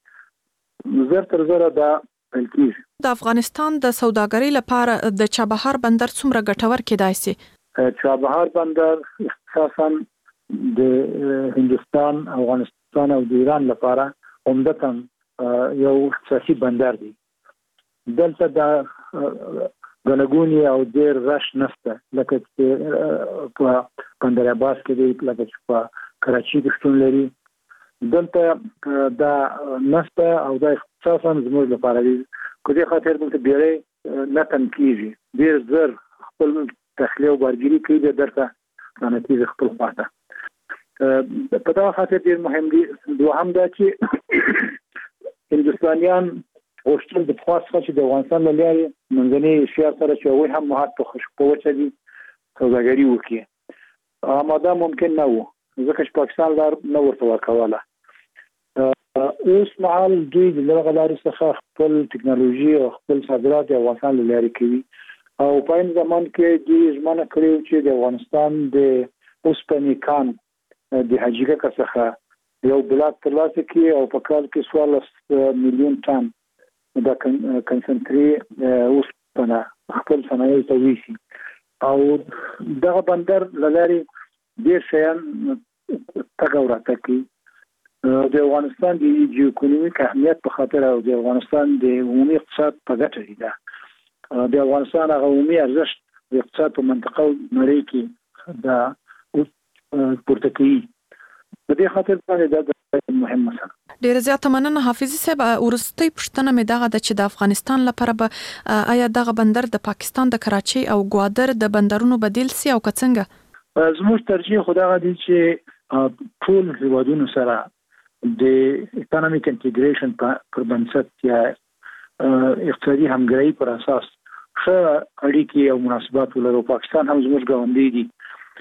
کړی زر تر زر دا پیل کیږي. د افغانستان د سوداګرۍ لپاره د چابهار بندر څومره ګټور کېدای شي؟ چابهار بندر اساساً د هندستان، افغانستان او د ایران لپاره عمدتاً یو اساسي بندر دی. دلته د غنګونی او ډیر رش نشته لکه چې په بندر عباس کې دی، لکه چې په کراچي کې شتون لري. دلته دا نشته او دا اساساً زموږ لپاره دی. کو دې خاطر دلته بیرې نه تم کیږي، ډیر زر خپل تخلیه او بارګری کوي درته نتیجه خپل پاته. په دا خاطر ډیر مهم دی. دوهم دا چې هندستانیان غوښتل د خاصه چې د افغانستان له لارې منځنۍ اسیا سره چې وي هم مهات په خوشپوچه دي سوداګري وکړي. اماده ممکن نه وو ځکه چې پاکستان لار نه ورته ورکوله. اوس مهال دوی د لغه لارې څخه خپل ټکنالوژي او خپل صادرات د افغانستان له لارې کوي او په این زمان کې دوی ژمنه کړې چې د افغانستان د اوسپنې کان د حاجیګه څخه یو بلاک ترلاسه کړي او په کال کې 14 میلیون ټن دا کنسنټری اوسپنه خپل صنایع ته ویسي او دغه بندر لاري ډیر شیان تګورته کوي. د افغانستان د جیوکونومیک اهمیت په خاطر او د افغانستان د عمومي اقتصاد په ګټه دی. د افغانستان هغه عمومي ارزښت د اقتصاد په منطقه نړۍ کې دا پورته کوي. په دې خاطر باندې دا مهم مسله. ډیر زیاته مننه حافظي صاحب. ورستۍ پښتنه مې دغه د چې د افغانستان لپاره به آیا دغه بندر د پاکستان د کراچي او ګوادر د بندرونو بدیل سي او څنګه؟ زموږ ترجیح خدای غواړي چې ټول هیوادونو سره د اکونومیک انټیګریشن پر بنسټ یا اقتصادي همکاري پر اساس ښه اړیکې او مناسبات ولرو. پاکستان هم زموږ ګاونډی دی.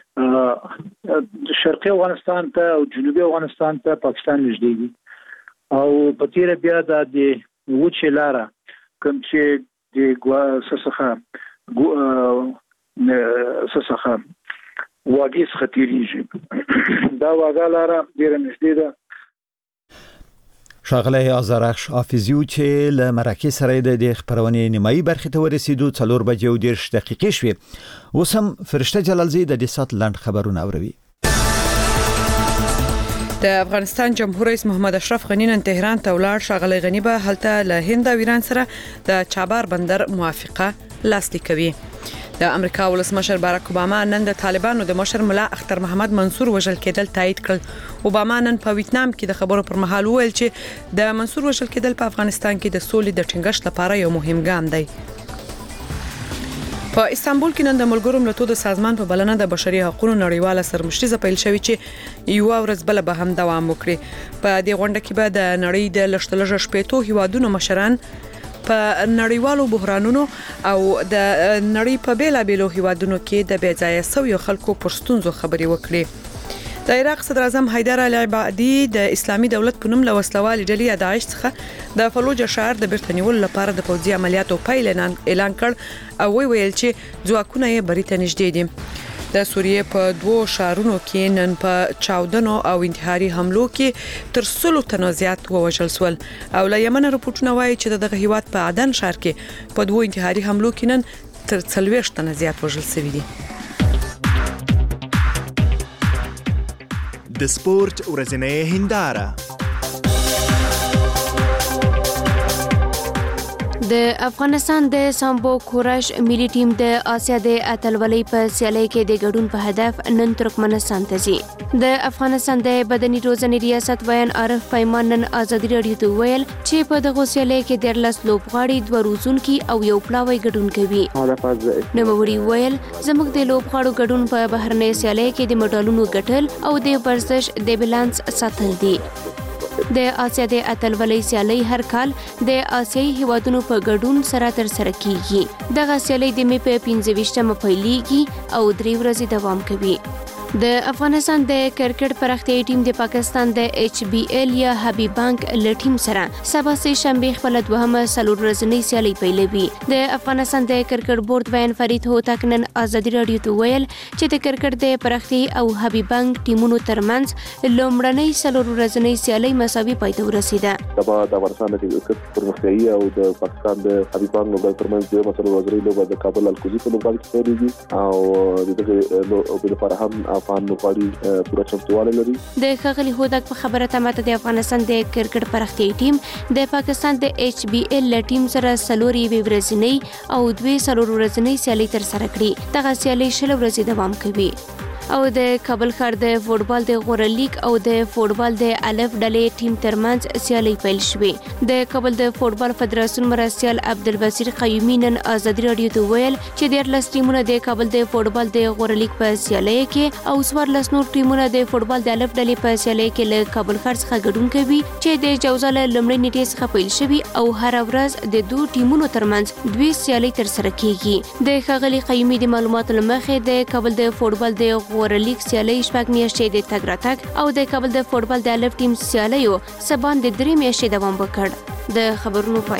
شرقي افغانستان ته او جنوبي افغانستان ته پاکستان نږدې دی او په تیر بیا د وچې لاره کوم چې د څخه واګیس خطیریږي دا واګا لاره ډیره نږدې ده. شاغله آذرخش حافظیو چې له مرکه سره د خبرونه نیمایي برخه ته ورسېدو 4 بجې او 10 دقیقې شوې. اوس هم فرشته جلالزی د دې سات لاند خبرونه اوروي. د افغانستان جمهور رئیس محمد اشرف غنی نن تهران ته ولاړ. شاغله غنی به هلته له هند او ایران سره د چابهار بندر موافقه لاسلیک کوي. د امریکا ولسمشر باراک اوباما نن د طالبانو د مشر ملا اختر محمد منصور وژل کېدل تایید کړ. اوباما نن په ویتنام کې د خبرو پر مهال وویل چې د منصور وژل کېدل په افغانستان کې د سولې د ټینګښت لپاره یو مهم ګام دی. په استانبول کې نن د ملګرو ملتونو د سازمان په بلنه د بشري حقوقو نړیواله سرمشري پیل شوې چې یو ورځ بل به هم دوام وکړي. په دې غونډه کې به د نړۍ د لشتلژه شپېتو هیوادونو مشران په نړیوالو بحرانونو او د نړۍ په بیلابېلو هیوادونو کې د بېځایه سویو خلکو پر ستونزو خبرې وکړي. د عراق صدر اعظم حیدر علي عبادي د اسلامي دولت په نوم له وسلوال ډلې داعش څخه د فلوجه شهر د بیرته نیولو لپاره د پوځي عملیاتو پیل اعلان کړ او ویل چې ځواکونه یې بری ته نږدې دي. د سوریې په 2 شهرونو کې نن په چاودنو او انتحاري حملو کې تر 100 تنو زیات ووژل شول او له یمن رپورټونه وایي چې دغه هیواد په عدن ښار کې په 2 انتحاري حملو کې نن تر 40 تنو زیات وژل شوي دي. د سپورت ورځنۍ هنداره. د افغانستان د سامبو کورش ملي ټیم د آسیا د اتلولۍ په سیالۍ کې د ګډون په هدف نن ترکمنستان ته ځي. د افغانستان د بدني روزنې ریاست بیان عارف پیمان نن ازادي راډیو ته ویل چې په دغه سیالۍ کې 13 لوبغاړي 2 روزونکي او یو پلاوی ګډون کوي. نوموړي ویل زموږ د لوبغاړو ګډون په بهرنۍ سیالۍ کې د مډالونو ګټل او د ورزش د بیلانس ساتل دي. د آسیا د اتلولۍ سیالۍ هر کال د آسیایي هیوادونو په ګډون سره ترسره کیږي. دغه سیالۍ د می په 25مه پیلېږي او 3 ورځې دوام کوي. د افغانستان د کرکټ پراختیایي ټیم د پاکستان د HBL یا حبیب بانک له ټیم سره سبا سه شنبه خپل دوهمه سلور ورځنۍ سیالي پیلوي. د افغانستان د کرکټ بورډ بیان فرید هوتک نن ازادي راډیو ته ویل چې د کرکټ د پراختیایي او حبیب بانک ټیمونو ترمنځ لومړنۍ سلور ورځنۍ سیالي مساوي پای ته ورسیده. د افغانستان د کرکټ پرمختیایي او د پاکستان د حبیب بانک لوبډل ترمنځ د سلور ورځنۍ لوبه د کابل الکوزي په لوبډل کې پیلېږي او دغه لپاره هم افغان لوبغاړي پوره چمتووالی لري. د ښاغلي هوتک په خبره تماته د افغانستان د کرکټ پراختیایي ټیم د پاکستان د HBL له ټیم سره سلوري ورځنۍ او 2 سلور ورځنۍ سیالي ترسره کړي. دغه سیالي 20 ورځې دوام کوي. او د کابل ښار د فوټبال د غوره لیګ او د فوټبال د الف ډلې ټیم ترمنځ سیالي پیل شوې. د کابل د فوټبال فدراسیون مرستیال عبدالبصیر قیومي نن ازادي راډیو ته ویل چې 13 ټیمونه د کابل د فوټبال د غوره لیګ په سیالي کې او 14 نور ټیمونه د فوټبال د الف ډلې په سیالي کې له کابل ښار څخه ګډون کوي چې د جوزا له لومړۍ نیټې څخه پیل شوي او هر ورځ د 2 ټیمونو ترمنځ 2 سیالي ترسره کیږي. د ښاغلي قیومي د معلوماتو لمخې د کابل د فوټبال د غوره لیګ سیالي شپږ میاشتې د تګ راتګ او د کابل د فوټبال د الف ټیم سیالیو سبا د 3 میاشتې دوام وکړ. د خبرونو پای.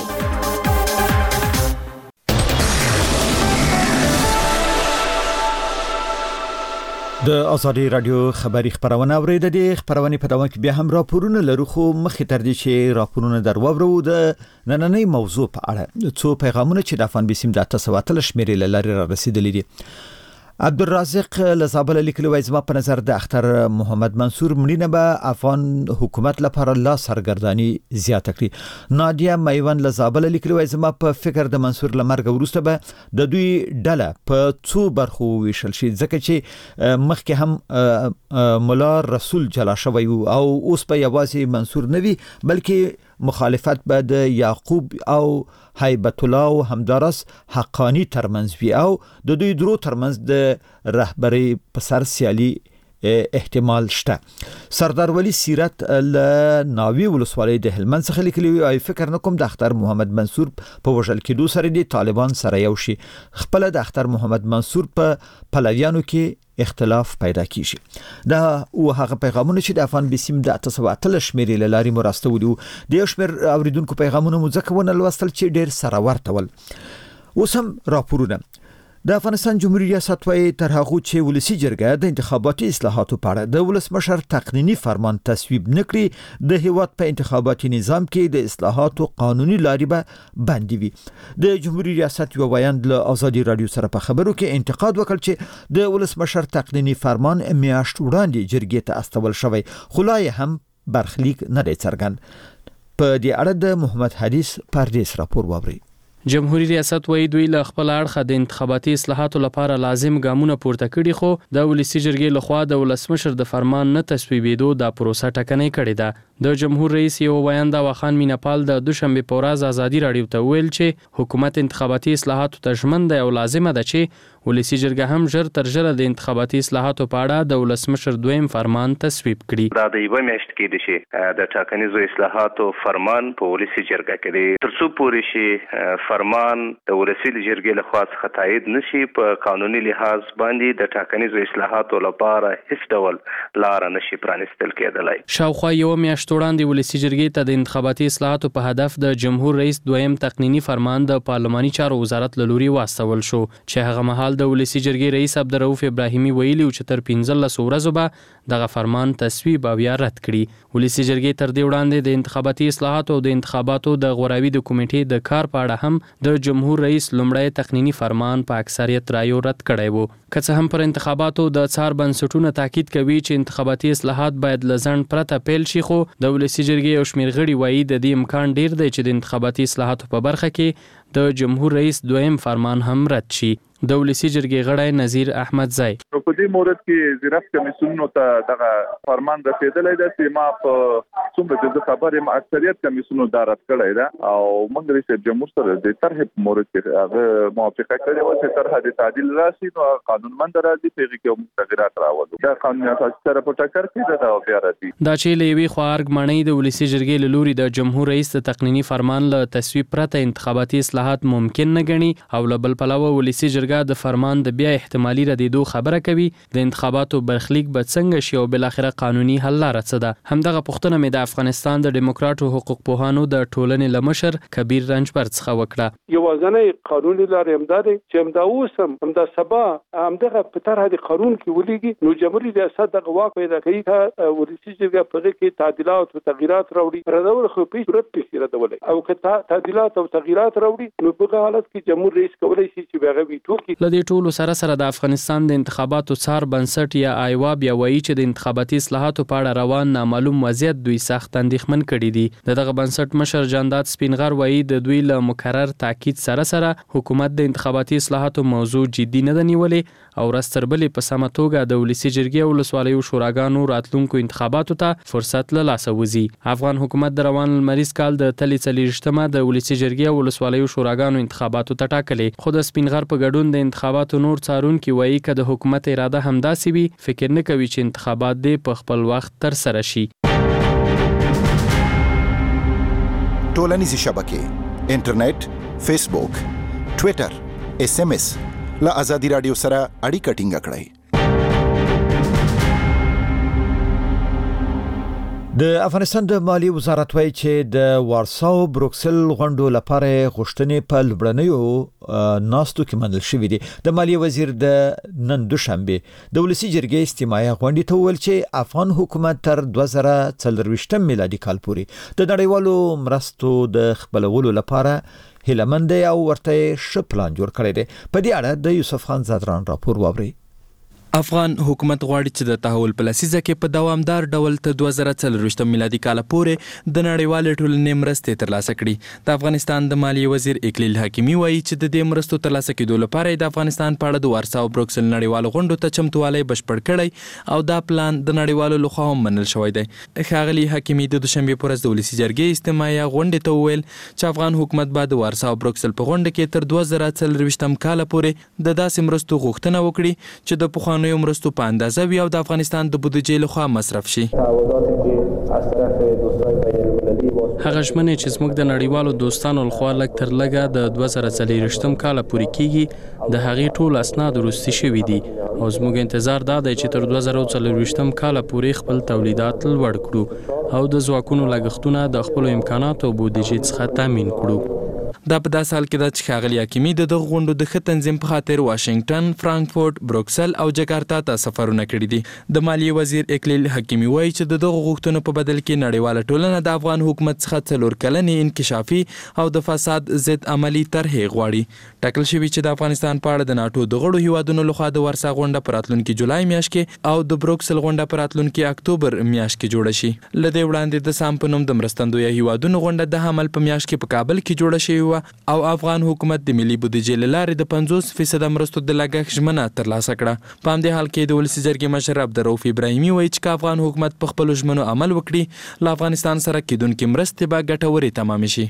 د ازادي رادیو خبری خبرونه اوریدل دي. خبرونه په دوام کې بیا هم راپورونه لرو خو مخې تر دې چې راپورونه درواورو د نننۍ موضوع په اړه څو پیغامونه چې د افغان بسیم د 800 شمیرې لاري را رسیدلې دي. عبدالرازق لزابل لیکلو وای زما په نظر د اختر محمد منصور مړینه به افغان حکومت لپاره لا سرګردانی زیاته کړي. نادیا میوان لزابل لیکلو وای زما په فکر د منصور لمرګ وروسته به د دوی ډله په څو برخو ویشل شي ځکه چې مخکې هم مولا رسول جلا شوی او اوس په یوازې منصور نوي بلکې مخالفت به د یعقوب او هیبت الله او همدارس حقانی ترمنځ وی او د دوی درو ترمنځ د رهبری په سر سیالي احتمال شته. سردار ولی سیرت ل ناوی ولسوالۍ د هلمند څخه لیکلی او فکر نکوم د اختر محمد منصور په وژل کېدو سره د طالبان سره یو شي. خپل د اختر محمد منصور په پلویانو کې اختلاف پیدا کیږي. دا او هغه پیغامونه چې د افغان بسیم د 813 شمیرې له لارې مرستولي د یو شمیر اوریدونکو پیغامونه مو ځکه ونه لوستل چې ډیر سره ورته ول. اوس هم راپورونه د افغانستان جمهوریت ریاست وايي تر هغه چې ولسی جرګه د انتخاباتي اصلاحاتو په اړه د ولسمشر تقنینی فرمان تصویب نکړي د هیواد په انتخاباتي نظام کې د اصلاحاتو قانوني لارې به بندي وي. د جمهوریت ریاست یو بیان له آزادي رادیو سره په خبرو کې انتقاد وکړ چې د ولسمشر تقنینی فرمان میاشت وړاندې جرګې ته استول شوی خو لا هم برخلیک نه دی څرګند. په دې اړه د محمد حدیث پردیس راپور واوري. جمهوریت ریاست وایي دوی له خپل اړخه د انتخاباتي اصلاحاتو لپاره لازم ګامونه پورته کړي خو د ولسی جرګې لخوا د ولسمشر د فرمان نه تصویبېدو د پروسه ټکنۍ کړې ده. د جمهور رئیس یو بیان د واخان میناپال د دوشنبه په ورځ آزادي رادیو ته ویل چې حکومت انتخاباتي اصلاحاتو ته ژمن دی او لازمه ده چې ولسی جرګه هم ژر تر ژره د انتخاباتي اصلاحاتو په اړه د ولسمشر دویم فرمان تصویب کړي. دا د یوه میاشت کې د شي د ټاکنیزو اصلاحاتو فرمان په ولسی جرګه کې دی. ترڅو پورې شي فرمان د ولسی جرګې لخوا څخه تایید نشي په قانوني لحاظ باندې د ټاکنیزو اصلاحاتو لپاره هیڅ ډول لار نشي پرانستل کېدلای. شاوخوا یو میاشت وړاندې ولسی جرګې ته د انتخاباتي اصلاحاتو په هدف د جمهور رئیس دویم تقنینی فرمان د پارلماني چارو وزارت له لوري واستول شو چې هغه مهال د ولسی جرګې رئیس عبدالرؤف ابراهیمي ویلي چې تر 15 ورځې به دغه فرمان تصویب او یا رد کړي. ولسی جرګې تر دې وړاندې د انتخاباتي اصلاحاتو او د انتخاباتو د غوراوي د کمیټې د کار په اړه هم د جمهور رئیس لومړی تقنینی فرمان په اکثریت رایو رد کړی وو. که څه هم پر انتخاباتو د څار بنسټونو تاکید کوي چې انتخاباتي اصلاحات باید لزند پرته پیل شي خو د ولسی جرګې او شمیر غړي وایي د دې امکان ډیر دی چې د انتخاباتي اصلاحاتو په برخه کې د جمهور رئیس دویم فرمان هم رد شي. د ولسی جرګې غړی نذیر احمد زای په دې مورد کې زیرفت کمیسیونونو ته دغه فرمان رسیدلی دی چې ما په څومره چې خبرې ما اکثریت کمیسیونونو دا رد کړی ده او موږ رئیس جمهور سره د طرح په مورد کې هغه موافقه کړې وه چې طرح د تعدیل راشي نو قانونمند راځي په هغې کې هم تغیرات راولو. دا قانون اساسي سره په ټکر کې ده او بیا راځي. دا چې له یوې خوا ارګ مڼۍ د ولسی جرګې له لوري د جمهور رئیس د تقنیني فرمان له تصویب پرته انتخاباتي اصلاحات ممکن نه ګڼي او له بل پلوه ولسی جرګه د فرمان د بیا احتمالي ردیدو خبره کوي د انتخاباتو برخلیک به څنګه شي او بل اخره قانوني حل لاره څه ده. همدغه پوښتنه مې د افغانستان د ډیموکراټو حقوق پوهانو د ټولنې لمشر کبیر رنجبر څخه وکړه. یوازنۍ قانوني لار همدا دی چې همدا اوس همدا سبا همدغه په طرح د قانون کې ولېږي نو جمهوریت ریاست دغه واک پیدا کوي چې ولسی جرګه په هغې کې تعدیلات او تغییرات راوړي. ردول خو په صورت کې ردولی او که تعدیلات او تغییرات راوړي نو په حالت کې جمهور رئیس کولی شي چې هغه ویټو کړي. له دې ټولو سره د افغانستان د انتخاباتو څار بنسټ یا آیوا بیا وایي چې د انتخاباتي اصلاحاتو په اړه روان نامعلوم وضعیت دوی سخت اندېښمن کړي دي. دغه بنسټ مشر جانداد سپینغر وایي د دوی له مکرر تاکید سره حکومت د انتخاباتي اصلاحاتو موضوع جدي نه ده نیولې او رستربلې په سمه توګه د ولسی جرګې او ولسوالیو شوراګانو راتلونکو انتخاباتو ته فرصت له لاسه وځي. افغان حکومت د روان لمریز کال د تلې 40مه د ولسی جرګې او ولسوالیو شوراګانو انتخاباتو ته ټاکلې خو د سپینغر په ګډون د انتخاباتو نور څارونکي وایي که د حکومت اراده همداسې وي فکر نه کوي چې انتخابات دې په خپل وخت ترسره شي. ټولنیزې شبکې انټرنیټ، فیسبوک، ټویټر، SMS له آزادي رادیو سره اړیکه ټینګه کړئ. د افغانستان د مالی وزارت وایي چې د وارساو بروکسل غونډو لپاره غوښتنې په لومړنیو ناستو کې منل شوې دي. د مالی وزیر د نن دوشنبه د ولسی جرګې استماعي غونډې ته ویل چې افغان حکومت تر 2024 میلادي کال پورې د نړیوالو مرستو د خپلولو لپاره هیلمند او ورته ش پلان جوړ کړی دی. په دې اړه د یوسف خان زادران راپور واوري. افغان حکومت غواړي چې د تحول په لسیزه کې په دوامدار ډول تر 2024 میلادي کال پورې د نړیوال ټولنې مرستې ترلاسه کړي. د افغانستان د مالیې وزیر اکلیل حکیمي وایي چې د دې مرستو ترلاسه کېدو لپاره د افغانستان په اړه د وارسا او بروکسل نړیوالو غونډو ته چمتووالی بشپړ کړی او دا پلان د نړیوالو لخوا هم منل شوی دی. ښاغلي حکیمي د دوشنبې په ورځ د ولسي جرګې اجتماعي غونډې ته وویل چې افغان حکومت به د وارسا او بروکسل په غونډه کې تر 2024 کال پورې د داسې مرستو غوښتنه وکړي چې د پخوانیو مرستو په اندازه وي او د افغانستان د بودیجې لخوا مصرف شي. هغه ژمنې چې زموږ د نړیوالو دوستانو لخوا لږ تر لږه د 2024 کال پورې کیږي د هغې ټول اسناد وروستي شوي دي او زموږ انتظار دا دی چې تر 2024 کال پورې خپل تولیدات لوړ کړو او د ځواکونو لګښتونه د خپلو امکاناتو او بودیجې څخه تامین کړو. دا په داسې حال کې ده چې ښاغلي حکیمي د دغه غونډو د ښه تنظیم په خاطر واشنګټن، فرانکفورټ، بروکسل او جکارتا ته سفرونه کړي دي. د مالیې وزیر اکلیل حکیمي وایي چې د دغه غوښتنو په بدل کې نړیواله ټولنه د افغان حکومت څخه 4 کلنې انکشافي او د فساد ضد عملي طرحې غواړي. ټاکل شوي چې د افغانستان په اړه د ناټو د غړو هیوادونو لخوا د ورسا غونډه په راتلونکي جولای میاشت کې او د بروکسل غونډه په راتلونکي اکتوبر میاشت کې جوړه شي. له دې وړاندې د سام په نوم د مرستندویه هیوادونو غونډه د حمل په میاشت کې په کابل کې جوړه شوې وه او افغان حکومت د ملي بودیجې له لارې د 50% مرستو د لګښت ژمنه ترلاسه کړه. په همدې حال کې د ولسي جرګې مشر عبدالرؤف ابراهیمي وایي چې افغان حکومت په خپلو ژمنو عمل وکړي له افغانستان سره کېدونکې مرستې به ګټورې تمامې شي.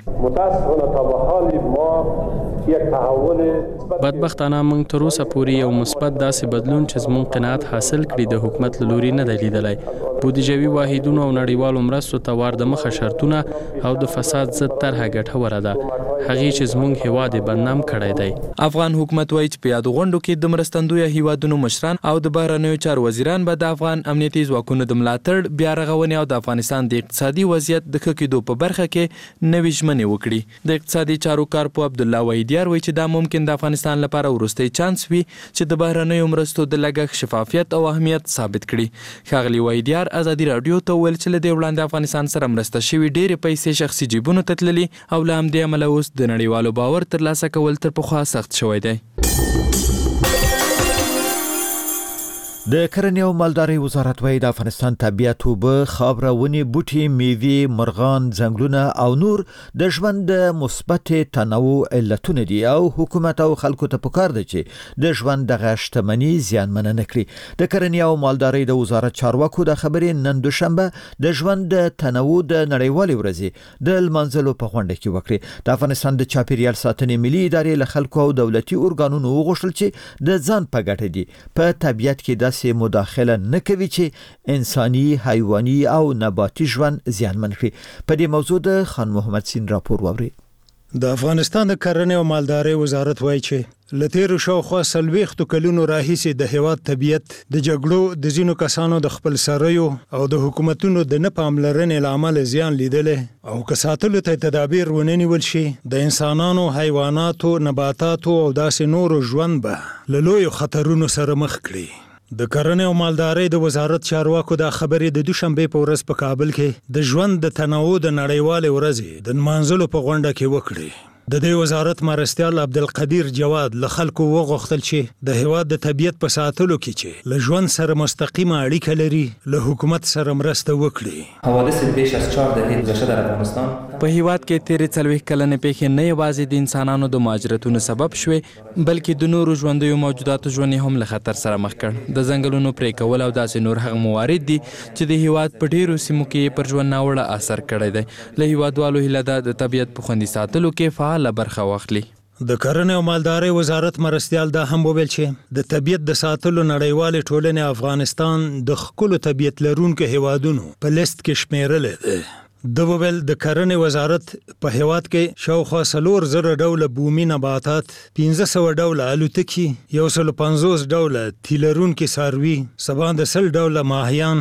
بدبختانه موږ تر اوسه پورې یو مثبت داسې بدلون چې زموږ قناعت حاصل کړي د حکومت له لوري نه دی لیدلی. بودیجوي واحدونو او نړیوالو مرستو ته وار د مخه شرطونه او د فساد ضد طرحه ګټوره ده، هغې چې زموږ هیواد یې بدنام کړی دی. افغان حکومت وایي چې په یادو غونډو کې د مرستندویه هیوادونو مشران او د بهرنیو چارو وزیران به د افغان امنیتي ځواکونو د ملاتړ، بیا رغونې او د افغانستان د اقتصادي وضعیت د ښه کېدو په برخه کې نوې ژمنې وکړي. د اقتصادي چارو کارپو عبدالله وحیدیار وایي چې دا ممکن د افغانستان لپاره وروستی چانس وي چې د بهرنیو مرستو د لګښت شفافیت او اهمیت ثابت کړي. ښاغلي وحیدیار ازادي راډیو ته وویل چې له دې وړاندې افغانستان سره مرسته شوي ډېرې پیسې شخصي جیبونو ته تللي او له همدې امله اوس د نړیوالو باور ترلاسه کول تر پخوا سخت شوی دی. د کرنې او مالدارۍ وزارت وايي د افغانستان طبیعت اوبه، خاوره، ونې، بوټي، میوې، مرغان، ځنګلونه او نور د ژوند د مثبت تنوع علتونه دي او حکومت او خلکو ته پکار دی چې د ژوند دغه شتمنۍ زیانمنه نه کړي. د کرنې او مالدارۍ د وزارت چارواکو د خبرې نن دوشنبه د ژوند د تنوع د نړیوالې ورځې د لمانځلو په غونډه کې وکړي. د افغانستان د چاپیریال ساتنې ملي ادارې له خلکو او دولتي ارګانونو وغوښتل چې د ځان په ګټه دي په طبیعت کې مداخله نه کوي چې انساني، حیواني او نباتي ژوند زیانمن کړي. په دې موضوع د خان محمد سین راپور واوري. د افغانستان د کرنې او مالدارۍ وزارت وایي چې له تیرو شاوخوا 40 کلونو راهیسې د هیواد طبیعت د جګړو، د ځینو کسانو د خپل سریو او د حکومتونو د نه پاملرنې له امله زیان لیدلی او که ساتلو ته تدابیر ونه نیول شي د انسانانو، حیواناتو، نباتاتو او داسې نورو ژوند به له لویو خطرونو سره مخ کړي. د کرنې او مالدارۍ د وزارت چارواکو دا خبرې د دوشنبې په ورځ په کابل کې د ژوند د تنوع د نړیوالې ورځې د نمانځلو په غونډه کې وکړي. د دې وزارت مرستیال عبدالقدیر جواد له خلکو وغوښتل چې د هیواد د طبیعت په ساتلو کې چې له ژوند سره مستقیمه اړیکه لري له حکومت سره مرسته وکړي. حوادث بیش از 4 دهه گذشته در افغانستان په هیواد کې تیرې 40 کلنې پیښې نه یوازې د انسانانو د مهاجرتونو سبب شوې بلکې د نورو ژوندیو موجوداتو ژوند هم له خطر سره مخ کړ. د ځنګلونو پرې کول او داسې نور هغه موارد دي چې د هیواد په ډیرو سیمو کې پر ژوند ناوړه اثر کړی دی. له هیوادوالو هیله ده د طبیعت په خوندي ساتلو کې فعال برخه واخلي. د کرنې او مالدارۍ وزارت مرستیال دا هم وویل چې د طبیعت د ساتلو نړیوالې ټولنې افغانستان د ښکلو طبیعت لرونکو هیوادونو په لیست کې شمیرلی دی. د وویل د کرنې وزارت په هیواد کې شاوخوا 4,000 ډوله بومي نباتات، 1500 ډوله الوتکي، 150 ډوله تیلرونکي څاروي، 100 ډوله ماهیان،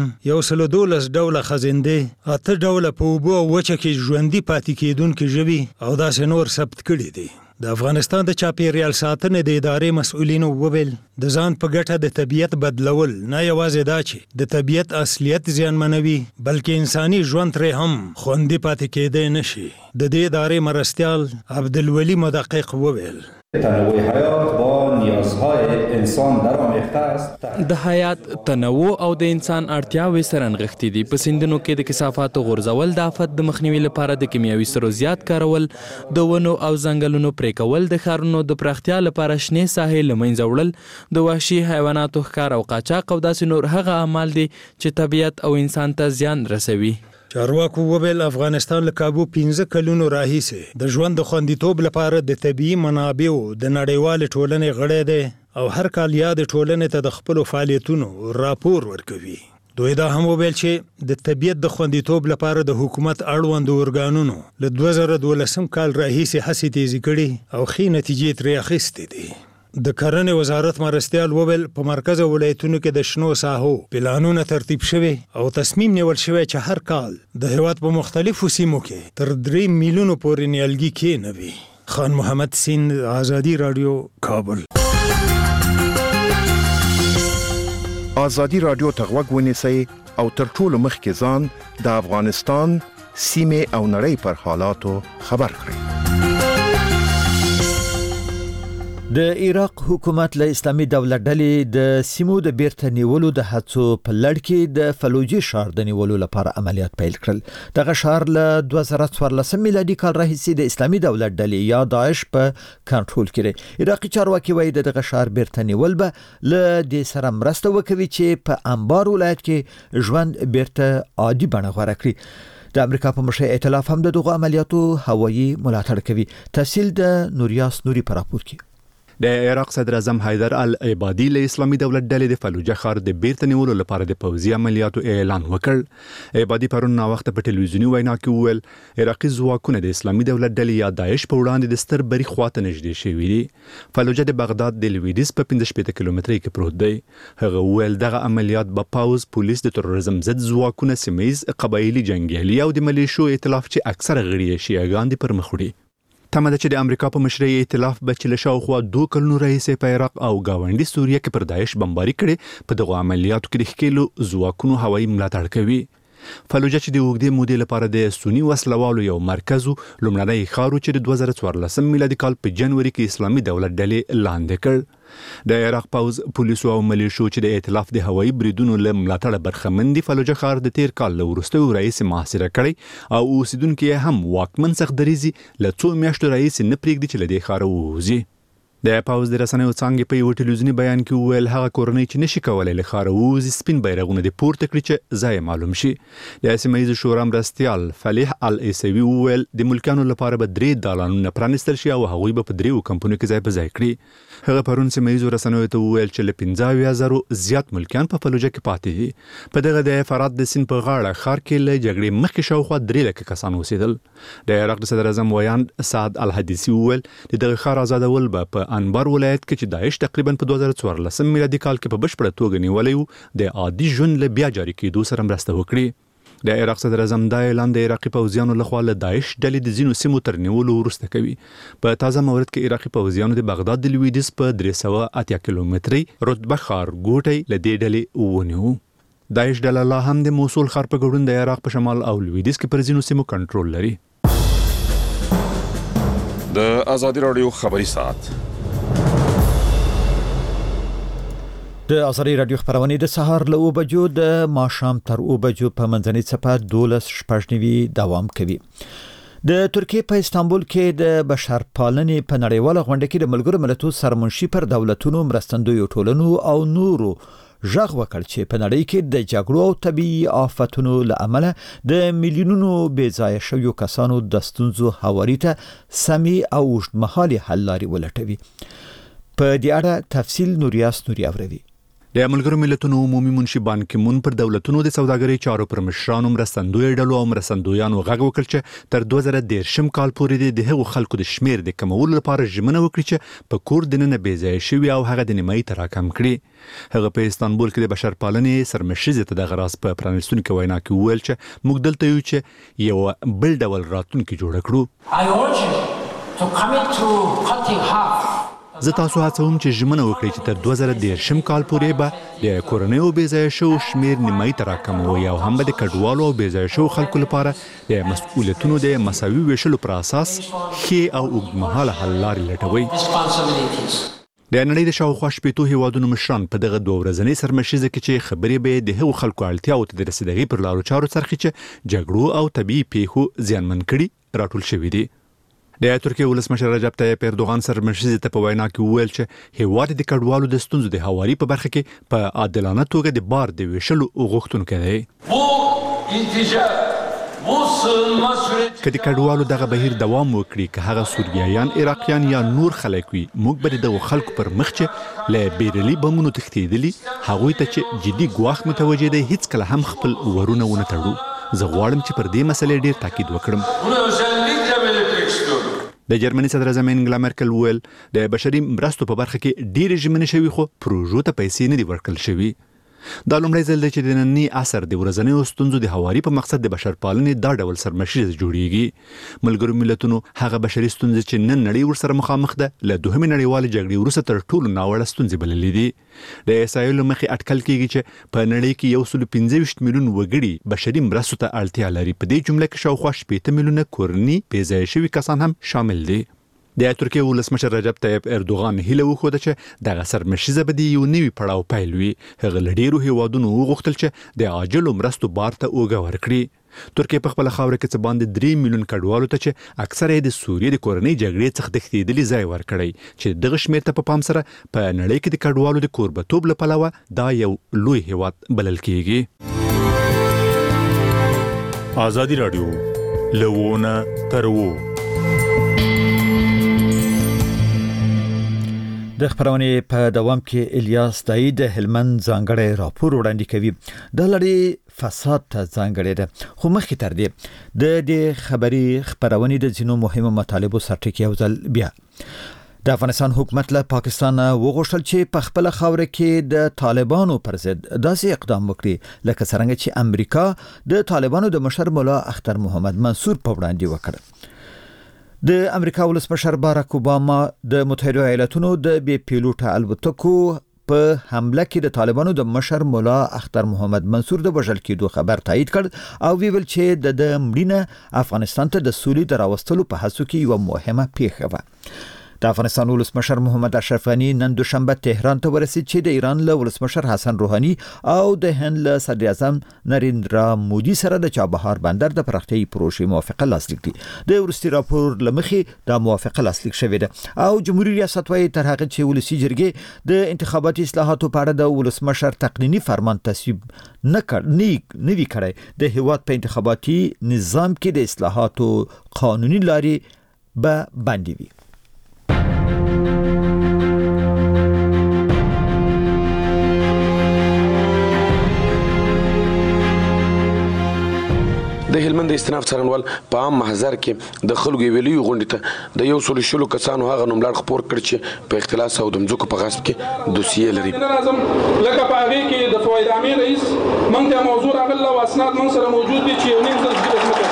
112 ډوله خزنده، 8 ډوله په اوبو او وچه کې ژوندي پاتې کېدونکي ژوي او داسې نور ثبت کړي دي. د افغانستان د چاپیریال ساتنې د ادارې مسؤلینو وویل د ځان په ګټه د طبیعت بدلول نه یوازې دا چې د طبیعت اصلیت زیانمنوي بلکې انساني ژوند ترې هم خوندي پاتې کېدی نشي. د دې ادارې مرستیال عبدالولي مدقق وویل تنوع حیات با نیازهای انسان درآمیخته است. د حیات تنوع او د انسان اړتیاوې سره نغښتې دي. په سیندونو کې د کثافاتو غورځول د آفت د مخنیوي لپاره د کیمیاوي سرو زیات کارول، د ونو او ځنګلونو پرې کول، د ښارونو د پراختیا لپاره شنې ساحې له منځه وړل، د وحشي حیواناتو ښکار او قاچاق او داسې نور هغه اعمال دي چې طبیعت او انسان ته زیان رسوي. چارواکو وویل افغانستان له کابو 15 کلونو راهیسې د ژوند د خوندیتوب لپاره د طبیعي منابعو د نړیوال ټولنې غړی دی او هر کال یاد ټولنې ته د خپل فعالیتونو راپور ورکوي. دوی دا هم وویل چې د طبیعت د خوندیتوب لپاره د حکومت اړوند ارګانونو له 2012 کال راهیسې هڅې تیزی کړي او ښې نتیجې ترې اخیستې دي. د کرنې وزارت مرستیال وویل په مرکز ولایتونو کې د شنو ساحو پلانونه ترتیب شوي او تصمیم نیول شوی چې هر کال د هیواد په مختلفو سیمو کې تر 3 میلیونو پورې نیالګي کېنوي. خان محمد سین، آزادی رادیو، کابل. آزادی رادیو ته غوږ ونیسئ او تر ټولو مخکې ځان د افغانستان سیمې او نړۍ پر حالاتو خبر کړئ. د عراق حکومت له اسلامي دولت ډلې د سیمو د بیرته نیولو د هڅو په لړ کې د فلوجي ښار د نیولو لپاره عملیات پیل کړل. دغه ښار له 2014 میلادي کال راهیسې د اسلامي دولت ډلې یا داعش په کنټرول کې دی. عراقي چارواکي وایي دغه ښار بیرته نیول به له دې سره مرسته وکوي چې په انبار ولایت کې ژوند بیرته عادي بڼه غوره کړي. د امریکا په مشرۍ ائتلاف هم دغه عملیاتو هوایي ملاتړ کوي. تفصیل د نوریاس نوري په راپور کې. د عراق صدر اعظم حیدر العبادي له اسلامي دولت ډلې د فلوجه ښار د بیرته نیولو لپاره د پوځي عملیاتو اعلان وکړ. عبادي پرون وخت په ټلویزیوني وینا کې وویل عراقي ځواکونه د اسلامي دولت ډلې یا داعش په وړاندې د ستر بری خواته نږدې شوي دي. فلوجه د بغداد د لویدیځ په 15 کیلومترۍ کې پروت دی. هغه وویل دغه عملیات به پوځ، پولیس، د تروریزم ضد ځواکونه، سیمه‌ییز قبایلي جنګیالي او د ملیشو ائتلاف چې اکثره غړي یې شیعهګان دي پر مخ وړي. تمه ده چې د امریکا په مشرۍ ائتلاف به چې له شاوخوا 2 کلونو راهیسې په عراق او ګاونډي سوریه کې پر داعش بمباري کړي په دغه عملیاتو کې د ښکېلو ځواکونو هوایي ملاتړ کوي. فلوجه چې د اوږدې مودې لپاره د سني وسلوالو یو مرکز لومړنی ښار چې د 2014 میلادي کال په جنوري کې اسلامي دولت ډلې لاندې کړ. د عراق پوځ، پولیسو او ملیشو چې د ائتلاف د هوایي بریدونو له ملاتړه برخمن دي فلوجه ښار د تیر کال له وروستیو راهیسې محاصره کړی او اوسیدونکي یې هم واکمن سختدریزي له څو میاشتو راهیسې نه پرېږدي چې له دې ښاره ووځي. د پوځ د رسنیو څانګې په یو ټلویزیوني بیان کې وویل هغه کورنۍ چې نشي کولای له ښاره ووځي سپین بیرغونه دې پورته کړي چې ځای معلوم شي. د سیمه ییز شورا مرستیال فلیح العیسوي وویل د ملکانو لپاره به 3 دالانونه پرانستل شي او هغوی به په 3 کمپنیو کې ځای په ځای کړي. هغه پرون سیمه ییز رسنیو ته وویل چې له 15,000 زیات ملکان په فلوجه کې پاتې دي. په دغه د فرات د سیند په غاړه ښار کې له جګړې مخکې شاوخوا 3 لکه کسان اوسېدل. د عراق د صدر اعظم ویاند سعد الحدیثي وویل د دغه ښار آزادول به په انبار ولایت کې چې داعش تقریبا په 2014 میلادي کال کې په بشپړه توګه نیولې و د عادي ژوند له بیا جاري کېدو سره مرسته وکړي. د عراق صدر اعظم دا اعلان د عراقي پوځیانو لخوا له داعش ډلې د ځینو سیمو تر نیولو وروسته کوي. په تازه مورد کې عراقي پوځیانو د بغداد د لویدیځ په 380 کیلومترۍ رتبه ښار ګوټی له دې ډلې ونیو. داعش ډله لا هم د موصل ښار په ګډون د عراق په شمال او لویدیځ کې پر ځینو سیمو کنټرول لري. د آزادي رادیو خبري ساعت د آزادي رادیو خبرونه د سهار له 9 بجو د ماښام تر 9 بجو په منځنۍ صفه 12:09 دوام کوي. د ترکیه په استانبول کې د بشرپالنې په نړیواله غونډه کې د ملګرو ملتونو سرمنشي پر دولتونو مرستندویو ټولنو او نورو ژغ وکړ چې په نړۍ کې د جګړو او طبيعي آفتونو له امله د میلیونونو بې ځایه شویو کسانو د ستونزو هواري ته سمې او اوږدمهالې حل لارې ولټوي. په دې اړه تفصیل نوریاس نوري اوروي. د ملګرو ملتونو عمومي منشي بان کی مون پر دولتونو د سوداګرۍ چارو پر مشرانو مرستندوی ډلو او مرستندویانو غږ وکړ چې تر 2013 کال پورې د هغو خلکو د شمیر د کمولو لپاره ژمنه وکړي چې په کور دننه بې ځایه شوي او هغه د نیمایي ته راکم کړي. هغه په استانبول کې د بشرپالنې سرمشیزې ته د غراس په پرانیستونکي وینا کې وویل چې موږ دلته یو چې یو بل ډول راتلونکي جوړ کړو. زه تاسو هڅوم چې ژمنه وکړئ چې تر 2013 کال پورې به د کورنیو بېځایه شوو شمېر نیمایي ته راکموي او هم به د کډوالو او بېځایه شوو خلکو لپاره د مسؤلیتونو د مساوي ویشلو پر اساس ښې او اوږدمهاله حل لارې لټوي. د نړۍ د شاوخوا 80 هیوادونو مشران په دغه 2 ورځنۍ سرمشیزه کې چې خبرې به د هغو خلکو اړتیاو ته د رسیدګۍ پر لارو چارو څرخي چې جګړو او طبیعي پیښو زیانمن کړي راټول شوي دي. د ترکیې ولسمشر رجب طیب اردوغان سرمشیزه ته په وینا کې وویل چې هیواد د کډوالو د ستونزو د هواري په برخه کې په عادلانه توګه د بار د ویشلو غوښتونکی دی. که د کډوالو دغه بهیر دوام وکړي که هغه سوریایان، عراقیان یا نور خلک وي، موږ به دغه خلکو پر مخ چې له بیرلي بمونو تښتېدلي هغوی ته چې جدي ګواښ متوجه دی هیڅکله هم خپل ورونه ونه تړو. زه غواړم چې پر دې مسلې ډیر تاکید وکړم. د جرمني صدر اعظم انګلا مرکل وویل د بشري مرستو په برخه کې ډېرې ژمنې شوي خو پروژو ته پیسې نه دي ورکړل شوي. دا لومړی ځل دی چې د ننني عصر د ورځنیو ستونزو د هواري په مقصد د بشرپالنې دا ډول سرمشیز جوړیږي. ملګرو ملتونو هغه بشري ستونزې چې نن نړۍ ورسره مخامخ ده له دوهمې نړیوالې جګړې وروسته تر ټولو ناوړه ستونزې بللې دي. د اسرایلو مخې اټکل کیږي چې په نړۍ کې 125 میلیون وګړي بشري مرستو ته اړتیا لري. په دې جمله کې شاوخوا 80 میلیونه کورني بېځایه شوي کسان هم شامل دي. د ترکیې ولسمشر رجب طیب اردوغان هیله وښوده چې دغه سرمشیزه به د یو نوي پړاو پیل وي. هغه له ډېرو هیوادونو وغوښتل چې د عاجلو مرستو بار ته اوږه ورکړي. ترکیه په خپله خاوره کې څه باندې 3 میلیون کډوالو ته چې اکثره یې د سوریې د کورنۍ جګړې څخه تښتېدلي ځای ورکړی چې دغه شمېر ته په پام سره په نړۍ کې د کډوالو د کوربتوب له پلوه دا یو لوی هیواد بلل کیږي. ازادي راډیو لوونه ترو د خبرونې په دوام کې الیاس دای د هلمند ځانګړی راپور وړاندې کوي. د لړۍ فساد ته ځانګړی ده خو مخکې تر دې د خبري خبرونې د ځینو مهمو مطالبو سرټکی یو ځل بیا د افغانستان حکومت له پاکستان وغوښتل چې په خپل خاوره کې د طالبانو پر ضد داسې اقدام وکړي لکه څنګه چې امریکا د طالبانو د مشر مولا اختر محمد منصور په وړاندې وکړ. د امریکا ولسمشر باراک اوباما د متحده ایالاتونو د بي پیلوټه الوتکو په حمله کې د طالبانو د مشر مولا اختر محمد منصور د وژل کېدو خبر تایید کړ او ویل چې د مړینه افغانستان ته د سولې د راوستلو په هڅو کې یو مهمه پیښه وه. د افغانستان ولسمشر محمد اشرف غنی نن دوشنبه تهران ته ورسید چې د ایران له ولسمشر حسن روحاني او د هند له صدر اعظم نریندرا مودي سره د چابهار بندر د پراختیايي پروژې موافقه لاسلیک کړه. د ورستي راپور لمخې د موافقه لاسلیک شوې ده او جمهوریت ریاست وايي تر هغه چې ولسی جرګې د انتخاباتي اصلاحاتو په اړه د ولسمشر تقنینی فرمان تصویب نه وی کړی د هیواد په انتخاباتي نظام کې د اصلاحاتو قانوني لارې به باندې وي. د هلمند استناف څارنوال په عام محضر کې د خلکو ویلیو غونډې ته د 100 کسانو هغه نوملړ خبر کړ چې په اختلاس او د مځکو په غصب کې دوسیې لري. لکه په هغه کې د فواید عامه رئیس موږ ته موضوع راغله او اسناد موږ سره موجود دي چې یو نیم ځل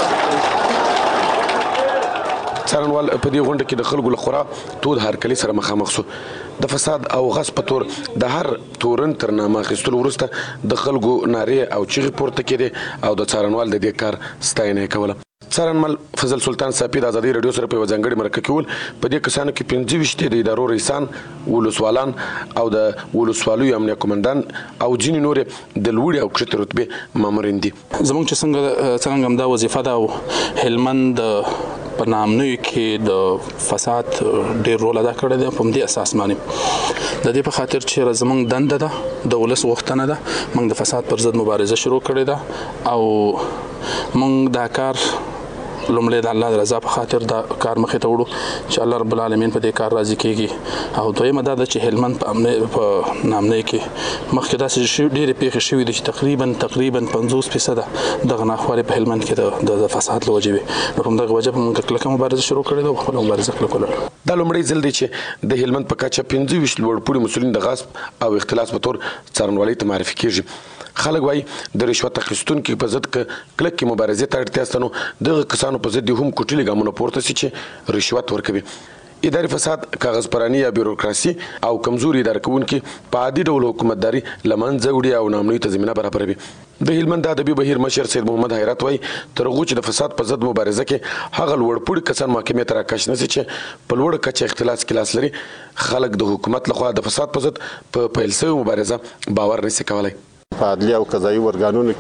څارنوال په دې غونډه کې د خلکو لخوا تود هرکلی سره مخامخ شو. د فساد او غصب په تور د هر تورن تر نامه اخیستلو وروسته د خلکو نارې او چیغې پورته کېدې او د څارنوال د دې کار ستاینه کوله. څارنوال فضل سلطان صافي د ازادي رادیو سره په ځانګړي مرکه کې ول په دې کسانو کې 25 د ادارو رئیسان، ولسوالان او د ولسوالۍ امنیه کمانډان او ځینې نور د لوړې او کښتې رتبې مامورین دي. زموږ چې څنګه هم دا وظیفه ده او هلمند په نامنوي کې د فساد ډېر رول ادا کړی دی. په دې اساس باندې د دې په خاطر چې زموږ دنده ده د ولس غوښتنه ده موږ د فساد پر ضد مبارزه شروع کړې ده او موږ دا کار لومړی د الله رضا په خاطر دا کار مخې ته وړو چې الله رب العالمین په دې کار راضي کیږي. او دویمه دا ده چې هلمند په نامنۍ کې مخکې داسې ډېرې پیښې شوي دي چې تقریبا 50% دغه ناخوالې په هلمند کې د فساد له وجې وي. نو په همدغه وجه موږ کلکه مبارزه شروع کړې ده او خپله مبارزه کلکه لرو. دا لومړی ځل دی چې د هلمند په کچه 25 لوړپوړي مسؤلین د غصب او اختلاس په تور څارنوالۍ ته معرفي کیږي. خلک وایي د رشوت اخیستونکو په ضد کلکې مبارزې ته اړتیا شته. نو دغه کسانو په ضد هم کوټلي ګامونه پورته سي چې رشوت ورکوي. اداري فساد، کاغذ پرانی یا بیروکراسي او کمزوري اداره کوونکي په عادي ډول حکومتداري لمنځه وړي او ناامنۍ ته زمینه برابروي. د هلمند د ادبي بهیر مشر سید محمد حیرت وایي تر هغو چې د فساد په ضد مبارزه کې هغه لوړپوړي کسان محکمې ته راکش نشي چې په لوړه کچه اختلاس کلاس لري، خلک د حکومت لخوا د فساد په ضد په پیل شوې مبارزه باور نشي کولای. په عدلي او قضایي ورګانونو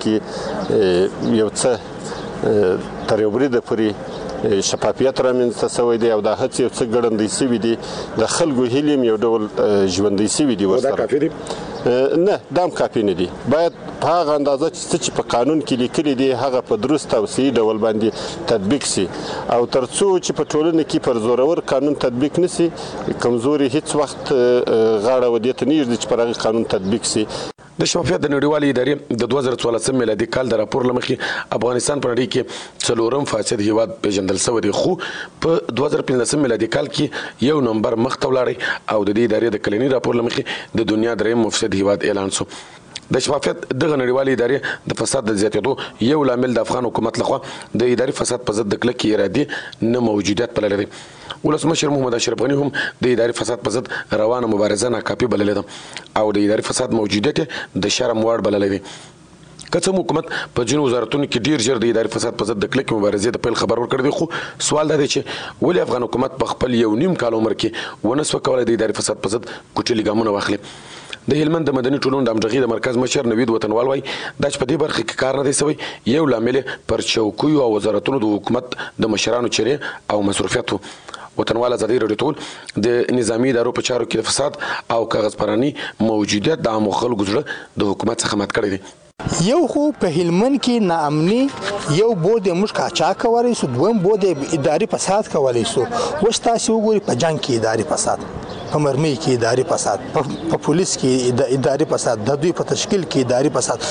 کې یو څه تر یو بریده پورې شفافیت رامنځته شوی دی او دا هڅې یو څه ګړندۍ شوي دي، د خلکو هیلې هم یو ډول ژوندۍ شوي دي ورسره. دا کافي دي؟ نه، دا هم کافي نه دي. باید په هغه اندازه چې په قانون کې لیکلي دي هغه په درست او صحیح ډول باندې تطبیق شي، او تر څو چې په ټولنه کې پر زورور قانون تطبیق نشي، کمزوري هیڅ وخت غاړه ودې ته نه ږدي چې پر هغه قانون تطبیق شي. د شفافیت د نړیوالې ادارې د 2014 میلادي کال د راپور لمخې افغانستان په نړۍ کې 4م فاسد هیواد پیژندل شوی دی، خو په 2015 میلادي کال کې یو نمبر مخ ته ولاړی او د دې ادارې د کلنی راپور لمخې د دنیا دریم مفسد هیواد اعلان شو. د شفافیت دغه نړیوالې ادارې د فساد د زیاتېدو یو لامل د افغان حکومت لخوا د اداري فساد په ضد د کلکې ارادې نه موجودیت بللی دی. ولسمشر محمد اشرف غني هم د اداري فساد په ضد روانه مبارزه ناکافي بللې ده او د اداري فساد موجودیت د شرم وړ بللی دی. که څه حکومت په ځینو وزارتونو کې ډیر ژر د اداري فساد په ضد د کلکې مبارزې د پیل خبر ورکړی دی، خو سوال دا دی چې ولې افغان حکومت په خپل یو نیم کال عمر کې ونه سوه کولی د اداري فساد په ضد کوچني ګامونه واخلي. د هلمند د مدني ټولنو د همغږۍ د مرکز مشر نوید وطنوال وایي دا چې په دې برخه کې کار نه دی سوی یو لامل پر چوکیو او وزارتونو د حکومت د مشرانو چیرې او مصروفیت و. وطنوال ازادي راډیو ټول د نظامی ادارو په چارو کې د فساد او کاغذ پرانی موجودیت د عامو خلکو زړه د حکومت څخه مات کړی دی. یو خو په هلمند کې ناامني یو بود موږ قاچا کولی سو، دویم بود اداري فساد کولی سو. اوس تاسو وګورئ په جنګ کې اداري فساد، په مرمۍ کې اداري فساد، په پولیس کې اداري فساد، د دوی په تشکیل کې اداري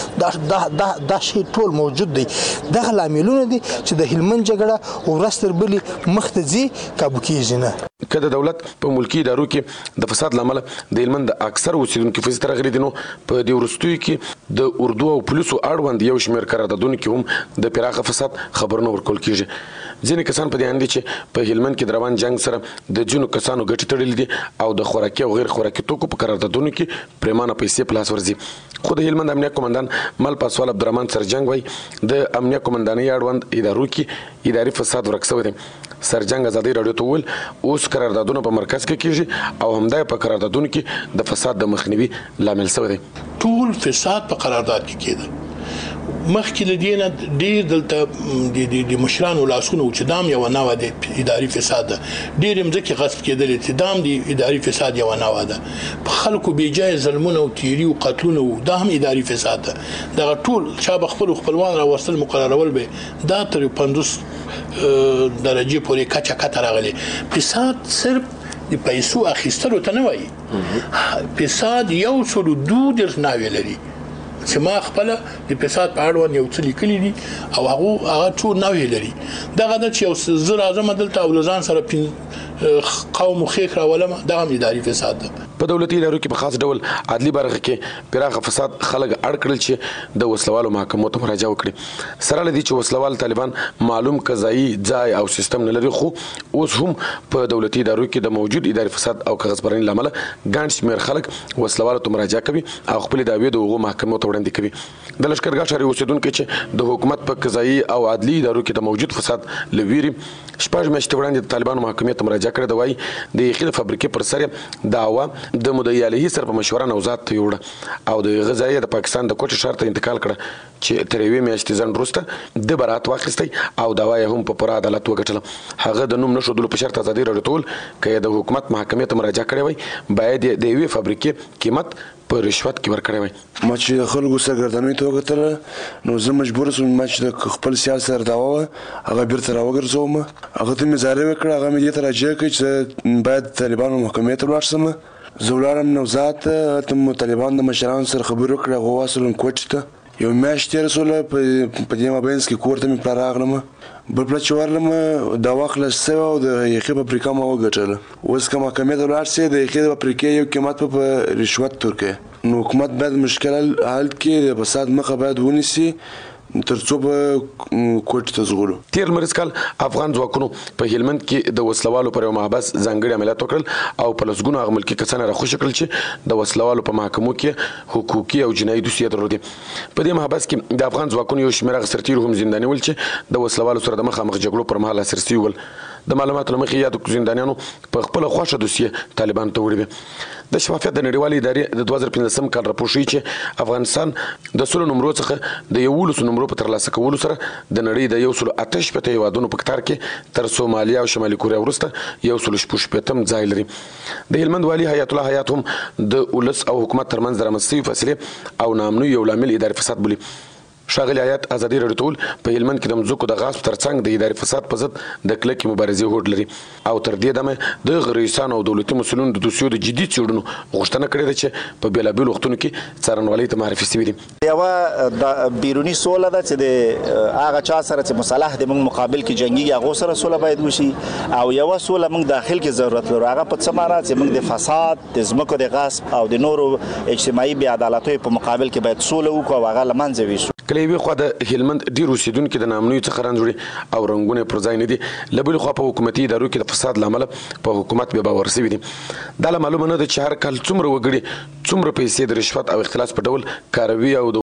فساد، دا شی ټول موجود دی. دغه لاملونه دي چې د هلمند جګړه ورځ تر بلې مخ ته ځي، کابو کېږي نه. که د دولت په ملکی ادارو کې د فساد لامل د هلمند د اکثر اوسیدونکو فیصد راغلي دي، نو په دې وروستیو کې د اردو او پولیسو اړوند یو شمېر قراردادونو کې هم د پراخه فساد خبرونه ورکول کېږي. ځینې کسان په دې اند دي چې په هلمند کې د روان جنګ سره د ځینو کسانو ګټې تړلې دي او د خوراکي او غیر خوراکي توکو په قراردادونو کې پریمانه پیسې په لاس ورځي. خو د هلمند امنیه قومندان مل پاسوال عبدالرحمن سرجنګ وایي د امنیه قومندانۍ اړوند ادارو کې اداري فساد ورک شوی دی. سرجنګ ازادي راډیو ته وویل اوس قراردادونه په مرکز کې کېږي او همدا په قراردادونو کې د فساد د مخنیوي لامل شوی دی. ټول فساد په قرارداد کې کېده. مخکې د دې نه ډېر دلته د مشرانو لاسونه چې دام یو نوع د اداري فساد ده، ډېر مځکې غصب کېدلې چې دام د اداري فساد یو نوع ده. په خلکو بې ځایه ظلمونه او تیري او قتلونه و، دا هم اداري فساد ده. دغه ټول چا به خپل خپلوان راوستل مقررول به دا تر 50 درجې پورې کچه کته راغلي. فساد صرف د پیسو اخیستلو ته نه وایي، فساد یو څلو 2 ناوې لري چې ما خپل د فساد په اړه یو څه لیکلي دي او هغه څو ناوې لري. دغه د چې یو زه راځم دلته او ځان سره قوم خېخ راولم، دا هم اداري فساد ده. په دولتي ادارو کې په خاص ډول عدلي برخه کې پراخه فساد خلک اړ کړل چې د وسلوالو محکمو ته مراجعه وکړي. سره لدی چې وسلوال طالبان معلوم قضایي ځای او سیستم نه لري، خو اوس هم په دولتي ادارو کې د موجود اداري فساد او کاغذ پرانی لامل ګڼ شمېر خلک وسلوالو ته مراجعه کوي او خپل دعوی د هغو محکمو ته وړاندې کوي. د لښکرګاه ښاري اوسیدونکو چې د حکومت په قضایي او عدلي ادارو کې د موجود فساد لویری شپږ میاشتې وړاندې د طالبانو محکمې ته مراجعه کړې ده. وایي د یخي فابریکې پر سر دعوا د مدعي علیه سره په مشوره نوزاد ته یوړه او د غذایی د پاکستان د کوټې ښار ته انتقال کړه چې تر یوې میاشتې ځنډ وروسته د برات واخیستی او دعوا یې هم په پوره عدالت وګټله. هغه د نوم نښودلو په شرط ازادي راډیو ته وویل که یې د حکومت محکمې ته مراجعه کړې وای باید یې د یوې فابریکې قیمت په رشوت کې ورکړی وای. ما چې د خلکو سرګردانۍ ته وکتله نو زه مجبور سوم ما چې د خپل سیال سره دعوا وه هغه بیرته راوګرځوم. هغه ته مې زارۍ وکړه، هغه مې دې ته راجع کړ چې باید طالبانو محکمې ته ولاړ شم. زه ولاړم نوزاد ته، هلته مو طالبانو د مشرانو سره خبرې وکړې، هغه واستولم کوټې ته. یو میاشت تېره سوله، په دې مابینځ کې کور ته مې پلار راغلم. بل پله چې ورغلم دعوا خلاص سوه او د یخي فابریکه ما وګټله. اوس که محکمې ته ولاړ سې د یخي د فابریکې یو قیمت په رشوت ورکوي. نو حکومت باید مشکل حل کړي، د فساد مخه باید ونیسي، ترڅو به کوټ ته ځغلو. تیر لمریز کال افغان ځواکونو په هلمند کې د وسلوالو پر یو محبس ځانګړي عملیات وکړل او په لسګونو هغه ملکي کسان راخوشي کړل چې د وسلوالو په محکمو کې حقوقي او جنایي دوسیې درلودې. په دې محبس کې د افغان ځواکونو یو شمېر هغه سرتیرو هم زنداني ول چې د وسلوالو سره د مخامخ جګړو پر مهال اسیر شوي ول. د معلوماتو له مخې یادو زندانیانو په خپله خوښه دوسیې طالبانو ته وړې وې. د شفافیت د نړیوالې ادارې د 2015 کال راپور ښیي چې افغانستان د 100 نمرو څخه د 11 نمرو په ترلاسه کولو سره د نړۍ د 188 هیوادونو په کتار کې تر سومالیا او شمالي کوریا وروسته 116 ځای لري. د هلمند والي حیات الله حیات هم د ولس او حکومت ترمنځ د رامنځته شوي فاصلې او ناامنۍ یو لامل اداري فساد بولي. ښاغلي حیات ازادي راډیو ته وویل په هلمند کې د مځکو د غصب ترڅنګ د اداري فساد په ضد د کلکې مبارزې هوډ لري او تر دې دمه د رئیسانو او دولتي مسؤلینو د دوسیو د جدي څېړنو غوښتنه کړې ده چې په بېلابېلو وختونو کې څارنوالۍ ته معرفي شوي دي. یوه د بیروني سوله ده چې د هغه چا سره چې مصالح د موږ مقابل کې جنګي هغو سره سوله باید وشي او یوه سوله موږ داخل کې ضرورت لرو. هغه په څه معنا چې موږ د فساد د ځمکو د غصب او د نورو اجتماعي بې عدالتیو په مقابل کې باید سوله وکړو او هغه له منځه ویسو. کله یوې خوا د هلمند ډېر اوسېدونکي د ناامنیو څخه رنځ او رنګونه پر ځای نه دي، له بلې خوا په حکومتي ادارو کې د فساد له امله په حکومت بې باور شوي دي. دا له معلومه نه ده چې هر کال څومره وګړي څومره پیسې د رشوت او اختلاس په ډول کاروي او